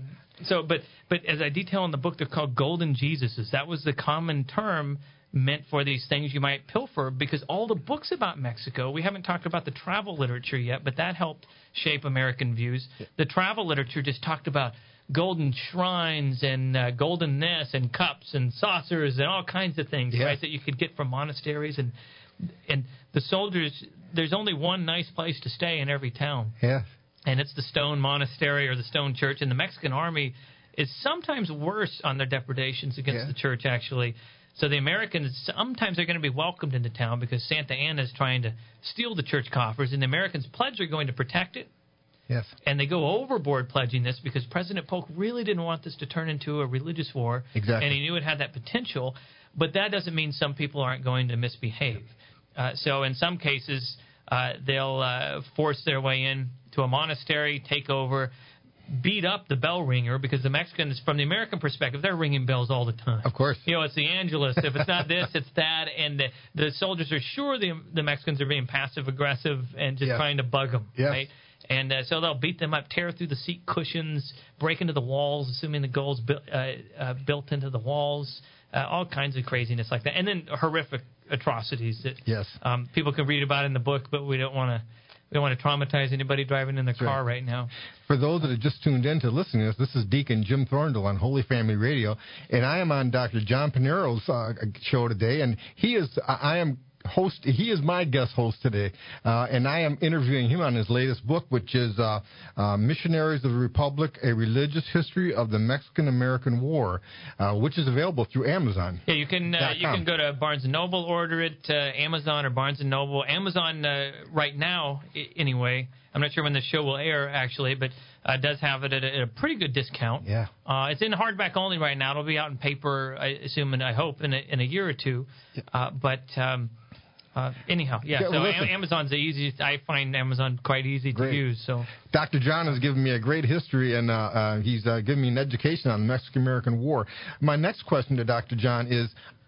so, but but as I detail in the book, they're called golden Jesuses. That was the common term meant for these things you might pilfer, because all the books about Mexico, we haven't talked about the travel literature yet, but that helped shape American views. The travel literature just talked about golden shrines and uh, golden this and cups and saucers and all kinds of things, yeah. right, that you could get from monasteries. And and the soldiers, there's only one nice place to stay in every town. Yeah. And it's the stone monastery or the stone church. And the Mexican army is sometimes worse on their depredations against yeah. the church, actually. So the Americans, sometimes they're going to be welcomed into town because Santa Anna is trying to steal the church coffers, and the Americans pledge they're going to protect it. Yes. And they go overboard pledging this because President Polk really didn't want this to turn into a religious war. Exactly. And he knew it had that potential. But that doesn't mean some people aren't going to misbehave. Uh, so in some cases, uh, they'll uh, force their way in to a monastery, take over, beat up the bell ringer, because the Mexicans, from the American perspective, they're ringing bells all the time. Of course. You know, it's the Angelus. If it's not this, it's that. And the, the soldiers are sure the, the Mexicans are being passive-aggressive and just yes. trying to bug them. Yes. Right? And uh, so they'll beat them up, tear through the seat cushions, break into the walls, assuming the gold's bu- uh, uh, built into the walls, uh, all kinds of craziness like that. And then horrific atrocities that yes. um, people can read about in the book, but we don't want to we don't want to traumatize anybody driving in their That's car right. right now. For those that have just tuned in to listening to this, this is Deacon Jim Thorndale on Holy Family Radio, and I am on Doctor John Panero's uh, show today, and he is I am host. He is my guest host today, uh, and I am interviewing him on his latest book, which is uh, uh, Missionaries of the Republic: A Religious History of the Mexican-American War, uh, which is available through Amazon. Yeah, you can uh, you can go to Barnes and Noble, order it, uh, Amazon or Barnes and Noble. Amazon uh, right now, I- anyway. I'm not sure when the show will air, actually, but uh, does have it at a, at a pretty good discount. Yeah. Uh, it's in hardback only right now. It'll be out in paper, I assume, and I hope, in a, in a year or two. Yeah. Uh, but um, uh, anyhow, yeah. yeah so well, a- Amazon's the easiest. I find Amazon quite easy great. to use. So Doctor John has given me a great history, and uh, uh, he's uh, given me an education on the Mexican-American War. My next question to Doctor John is,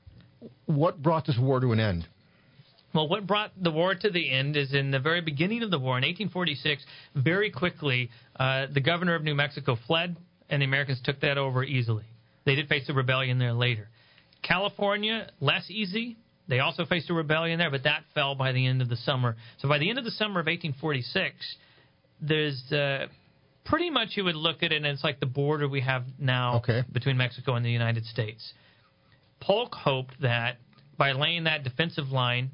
what brought this war to an end? Well, what brought the war to the end is in the very beginning of the war, in eighteen forty-six, very quickly, uh, the governor of New Mexico fled, and the Americans took that over easily. They did face a rebellion there later. California, less easy. They also faced a rebellion there, but that fell by the end of the summer. So by the end of the summer of eighteen forty-six, there's uh, pretty much you would look at it, and it's like the border we have now okay. between Mexico and the United States. Polk hoped that by laying that defensive line,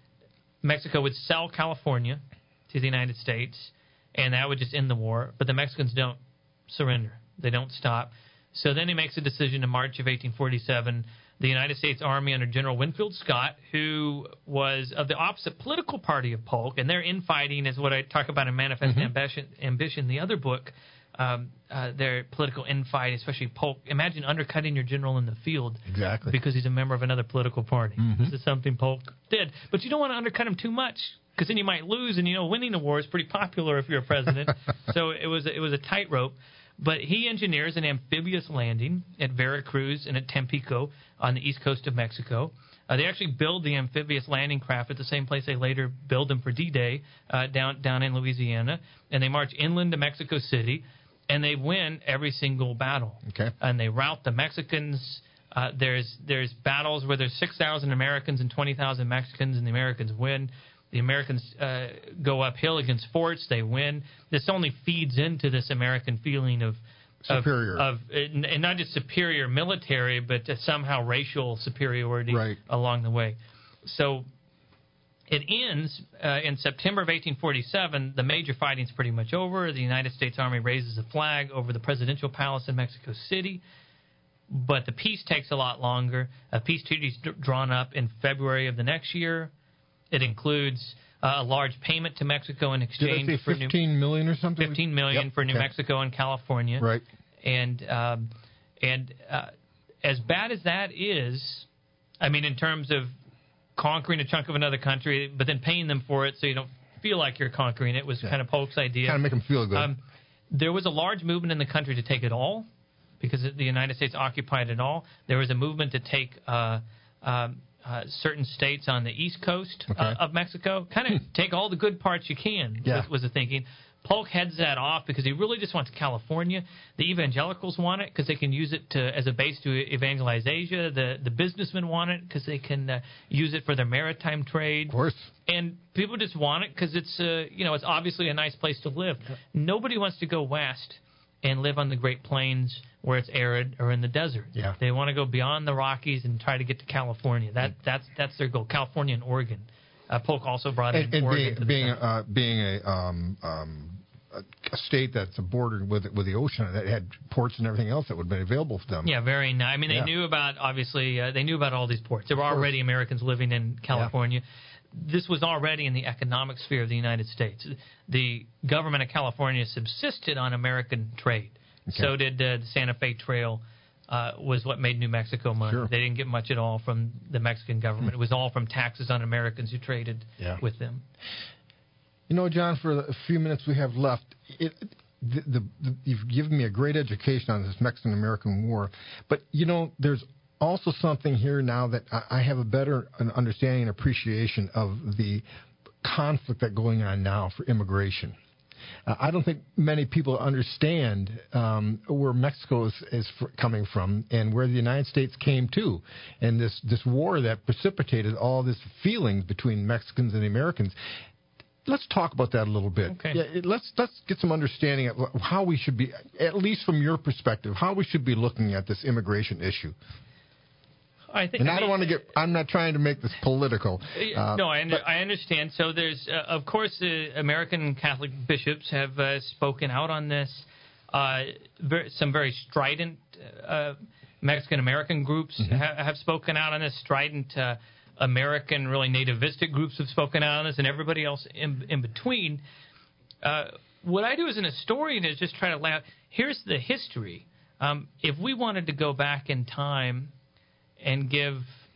Mexico would sell California to the United States, and that would just end the war. But the Mexicans don't surrender. They don't stop. So then he makes a decision in March of eighteen forty-seven. The United States Army under General Winfield Scott, who was of the opposite political party of Polk, and their infighting is what I talk about in Manifest mm-hmm. Ambition, Ambition, the other book, um, uh, their political infight, especially Polk. Imagine undercutting your general in the field exactly. because he's a member of another political party. Mm-hmm. This is something Polk did. But you don't want to undercut him too much, because then you might lose, and, you know, winning a war is pretty popular if you're a president. So it was it was a tightrope. But he engineers an amphibious landing at Veracruz and at Tampico on the east coast of Mexico. Uh, they actually build the amphibious landing craft at the same place they later build them for D-Day uh, down down in Louisiana. And they march inland to Mexico City, and they win every single battle. Okay. And they rout the Mexicans. Uh, there's there's battles where there's six thousand Americans and twenty thousand Mexicans, and the Americans win. The Americans uh, go uphill against forts. They win. This only feeds into this American feeling of superior, of, of and not just superior military, but somehow racial superiority right. along the way. So it ends uh, in September of eighteen forty-seven. The major fighting's pretty much over. The United States Army raises a flag over the presidential palace in Mexico City. But the peace takes a lot longer. A peace treaty is d- drawn up in February of the next year. It includes uh, a large payment to Mexico in exchange Did I say for fifteen New, million or something. Fifteen million yep. for New okay. Mexico and California. Right. And um, and uh, as bad as that is, I mean, in terms of conquering a chunk of another country, but then paying them for it so you don't feel like you're conquering it was yeah. kind of Polk's idea. Kind of make them feel good. Um, there was a large movement in the country to take it all, because the United States occupied it all. There was a movement to take uh, um, uh, certain states on the east coast okay. uh, of Mexico, kind of take all the good parts you can, yeah. was, was the thinking. Polk heads that off because he really just wants California. The evangelicals want it because they can use it to, as a base to evangelize Asia. The the businessmen want it because they can uh, use it for their maritime trade. Of course. And people just want it because it's uh, you know it's obviously a nice place to live. Yeah. Nobody wants to go west and live on the Great Plains where it's arid or in the desert. Yeah. They want to go beyond the Rockies and try to get to California. That that's that's their goal. California and Oregon. Uh, Polk also brought in and, and Oregon. Being being, uh, being a um, um, a state that's a border with with the ocean that had ports and everything else that would have been available to them. Yeah, very nice. I mean, they yeah. knew about obviously uh, they knew about all these ports. There were already Americans living in California. Yeah. This was already in the economic sphere of the United States. The government of California subsisted on American trade. Okay. So did uh, the Santa Fe Trail. Uh, was what made New Mexico money. Sure. They didn't get much at all from the Mexican government. Hmm. It was all from taxes on Americans who traded yeah. with them. You know, John, for the few minutes we have left, it, the, the, the, you've given me a great education on this Mexican-American War. But, you know, there's also something here now that I, I have a better understanding and appreciation of the conflict that's going on now for immigration. Uh, I don't think many people understand um, where Mexico is, is f- coming from and where the United States came to, and this, this war that precipitated all this feelings between Mexicans and Americans. Let's talk about that a little bit. Okay. Yeah, it, let's let's get some understanding of how we should be, at least from your perspective, how we should be looking at this immigration issue. I think, and I, I don't mean, want to get. I'm not trying to make this political. Uh, no, I, under, I understand. So there's, uh, of course, the American Catholic bishops have uh, spoken out on this. Uh, very, some very strident uh, Mexican American groups mm-hmm. ha- have spoken out on this. Strident uh, American, really nativistic groups have spoken out on this, and everybody else in, in between. Uh, what I do as an historian is just try to lay out. Here's the history. Um, if we wanted to go back in time and give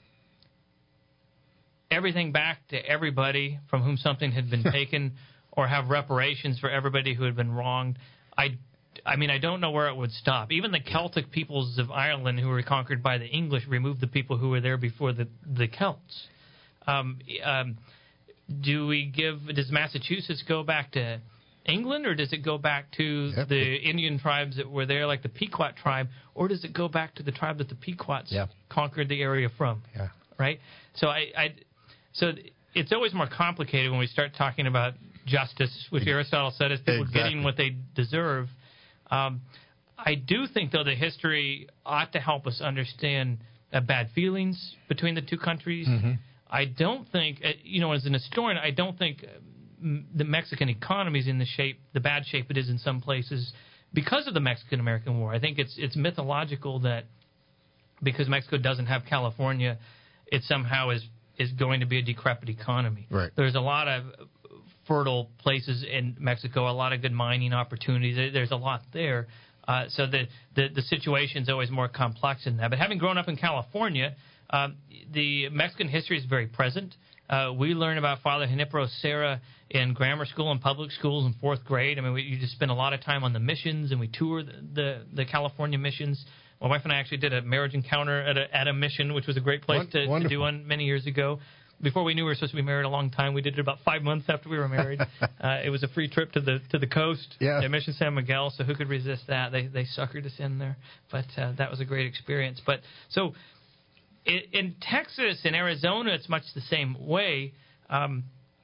everything back to everybody from whom something had been taken, or have reparations for everybody who had been wronged, I, I mean, I don't know where it would stop. Even the Celtic peoples of Ireland who were conquered by the English removed the people who were there before the, the Celts. Um, um, do we give, does Massachusetts go back to England, or does it go back to yep. the Indian tribes that were there, like the Pequot tribe, or does it go back to the tribe that the Pequots yep. conquered the area from? Yeah. Right? So I, I, so it's always more complicated when we start talking about justice, which exactly. Aristotle said is people exactly. getting what they deserve. Um, I do think, though, the history ought to help us understand uh, bad feelings between the two countries. Mm-hmm. I don't think, uh, you know, as an historian, I don't think uh, m- the Mexican economy is in the shape, the bad shape it is in some places because of the Mexican-American War. I think it's it's mythological that because Mexico doesn't have California, it somehow is, is going to be a decrepit economy. Right. There's a lot of fertile places in Mexico, a lot of good mining opportunities. There's a lot there. Uh, so the, the, the situation is always more complex than that. But having grown up in California, um, the Mexican history is very present. Uh, we learn about Father Junipero Serra in grammar school and public schools in fourth grade. I mean, we you just spend a lot of time on the missions, and we tour the, the, the California missions. My wife and I actually did a marriage encounter at a, at a mission, which was a great place to, to do one many years ago. Before we knew we were supposed to be married a long time, we did it about five months after we were married. uh, it was a free trip to the to the coast, yeah. at Mission San Miguel, so who could resist that? They they suckered us in there, but uh, that was a great experience. But so in, in Texas and Arizona, it's much the same way. Um,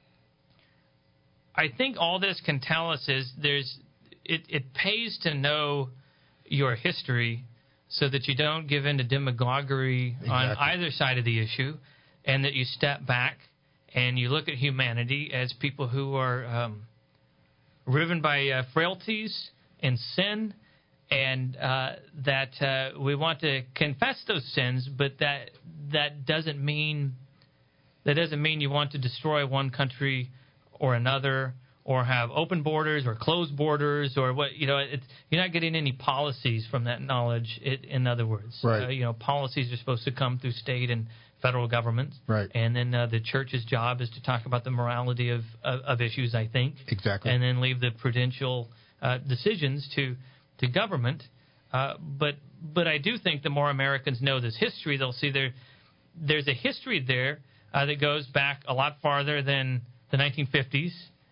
I think all this can tell us is there's it, it pays to know your history so that you don't give in to demagoguery exactly. on either side of the issue, and that you step back and you look at humanity as people who are um, riven by uh, frailties and sin, and uh, that uh, we want to confess those sins, but that that doesn't mean that doesn't mean you want to destroy one country or another, or have open borders or closed borders, or what you know. It's, you're not getting any policies from that knowledge. It, in other words, right. uh, you know, policies are supposed to come through state and federal governments, right? And then uh, the church's job is to talk about the morality of, of, of issues, I think, exactly, and then leave the prudential uh, decisions to to government. Uh, but but I do think the more Americans know this history, they'll see there there's a history there uh, that goes back a lot farther than the nineteen fifties.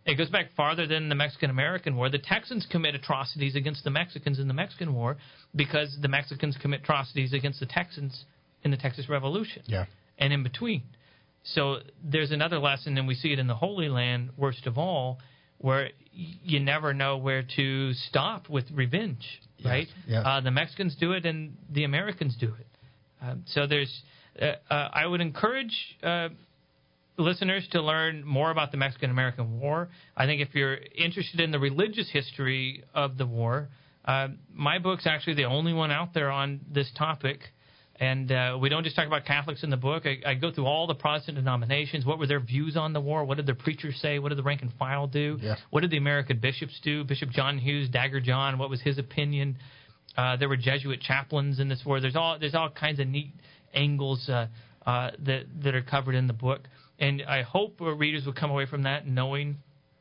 it goes back farther than the Mexican-American War. The Texans commit atrocities against the Mexicans in the Mexican War because the Mexicans commit atrocities against the Texans in the Texas Revolution. Yeah. And in between. So there's another lesson, and we see it in the Holy Land, worst of all, where you never know where to stop with revenge, right? Yes, yes. Uh, the Mexicans do it, and the Americans do it. Um, so there's, uh, uh, I would encourage uh, listeners to learn more about the Mexican-American War. I think if you're interested in the religious history of the war, uh, my book's actually the only one out there on this topic. And uh, we don't just talk about Catholics in the book. I, I go through all the Protestant denominations. What were their views on the war? What did their preachers say? What did the rank and file do? Yeah. What did the American bishops do? Bishop John Hughes, Dagger John, what was his opinion? Uh, there were Jesuit chaplains in this war. There's all there's all kinds of neat angles uh, uh, that that are covered in the book. And I hope readers will come away from that knowing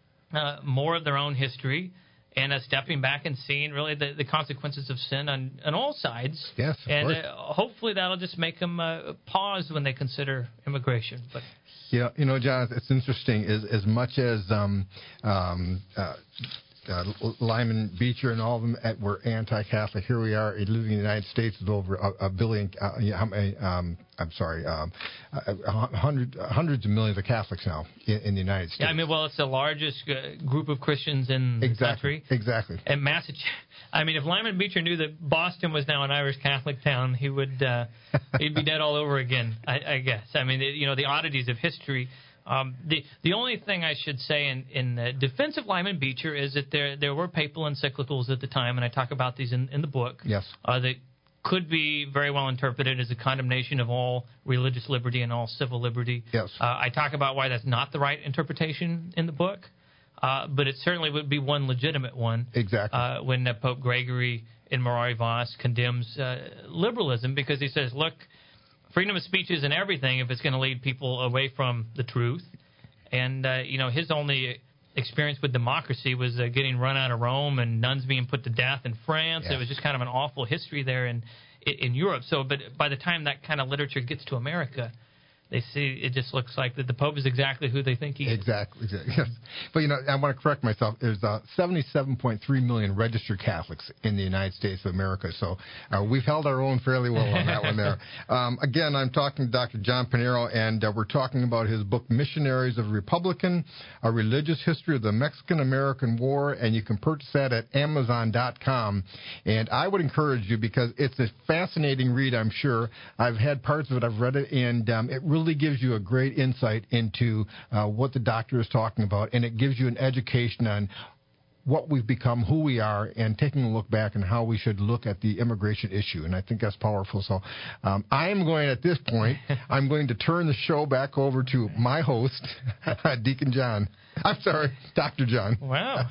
uh, more of their own history, and uh, stepping back and seeing really the, the consequences of sin on, on all sides. Yes, of and course. Uh, hopefully that'll just make them uh, pause when they consider immigration. But yeah, you know, John, it's interesting. As as much as um, um, uh, uh, Lyman Beecher and all of them at, were anti-Catholic, here we are living in the United States with over a, a billion. Uh, how many? Um, I'm sorry, um, uh, hundred, hundreds of millions of Catholics now in, in the United States. Yeah, I mean, well, it's the largest uh, group of Christians in exactly, the country. Exactly. And Massachusetts. I mean, if Lyman Beecher knew that Boston was now an Irish Catholic town, he would uh, he'd be dead all over again. I, I guess. I mean, you know, the oddities of history. Um, the the only thing I should say in, in uh, defense of Lyman Beecher is that there there were papal encyclicals at the time, and I talk about these in, in the book. Yes. Uh, that could be very well interpreted as a condemnation of all religious liberty and all civil liberty. Yes. Uh, I talk about why that's not the right interpretation in the book, uh, but it certainly would be one legitimate one. Exactly. Uh, when uh, Pope Gregory in Morari Vos condemns uh, liberalism, because he says, look, freedom of speech isn't everything if it's going to lead people away from the truth. And, uh, you know, his only experience with democracy was uh, getting run out of Rome and nuns being put to death in France. Yes. It was just kind of an awful history there in, in Europe. So, but by the time that kind of literature gets to America, they see it just looks like that the Pope is exactly who they think he is. Exactly. exactly. Yes. But, you know, I want to correct myself. There's uh, seventy-seven point three million registered Catholics in the United States of America. So uh, we've held our own fairly well on that one there. Um, again, I'm talking to Doctor John Pinheiro, and uh, we're talking about his book, Missionaries of the Republican, A Religious History of the Mexican-American War, and you can purchase that at Amazon dot com. And I would encourage you, because it's a fascinating read, I'm sure. I've had parts of it, I've read it, and um, it really really gives you a great insight into uh, what the doctor is talking about, and it gives you an education on what we've become, who we are, and taking a look back and how we should look at the immigration issue. And I think that's powerful. So um, I am going, at this point, I'm going to turn the show back over to my host, Deacon John. I'm sorry, Doctor John. Wow.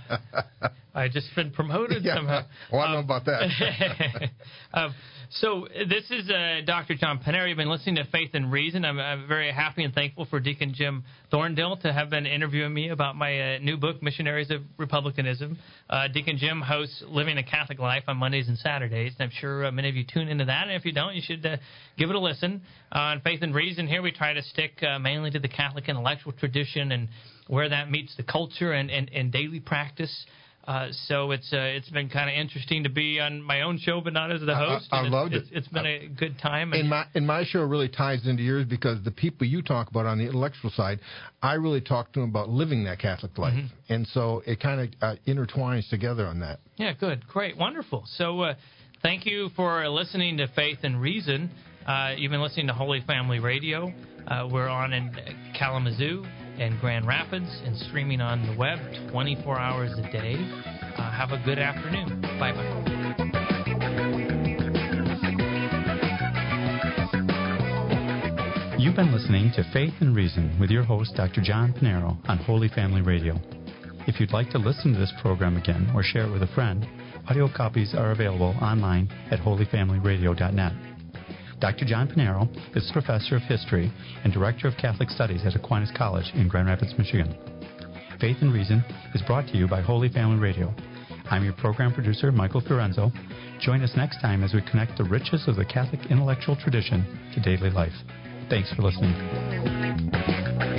I just been promoted yeah. somehow. Well, I don't um, know about that. um, so this is uh, Doctor John Pinheiro. You've been listening to Faith and Reason. I'm, I'm very happy and thankful for Deacon Jim Thorndale to have been interviewing me about my uh, new book, Missionaries of Republicanism. Uh, Deacon Jim hosts Living a Catholic Life on Mondays and Saturdays, and I'm sure uh, many of you tune into that. And if you don't, you should uh, give it a listen. Uh, on Faith and Reason, here we try to stick uh, mainly to the Catholic intellectual tradition and where that meets the culture and, and, and daily practice. Uh, so it's uh, it's been kind of interesting to be on my own show, but not as the host. I, I, I it's, loved it's, it. It's been I, a good time. And my and my show really ties into yours, because the people you talk about on the intellectual side, I really talk to them about living that Catholic life, mm-hmm. and so it kind of uh, intertwines together on that. Yeah, good, great, wonderful. So uh, thank you for listening to Faith and Reason. Uh, you've been listening to Holy Family Radio. Uh, we're on in Kalamazoo and Grand Rapids and streaming on the web twenty-four hours a day. Uh, have a good afternoon. Bye-bye. You've been listening to Faith and Reason with your host, Doctor John Pinheiro, on Holy Family Radio. If you'd like to listen to this program again or share it with a friend, audio copies are available online at holy family radio dot net. Doctor John Pinheiro is Professor of History and Director of Catholic Studies at Aquinas College in Grand Rapids, Michigan. Faith and Reason is brought to you by Holy Family Radio. I'm your program producer, Michael Fiorenzo. Join us next time as we connect the riches of the Catholic intellectual tradition to daily life. Thanks for listening.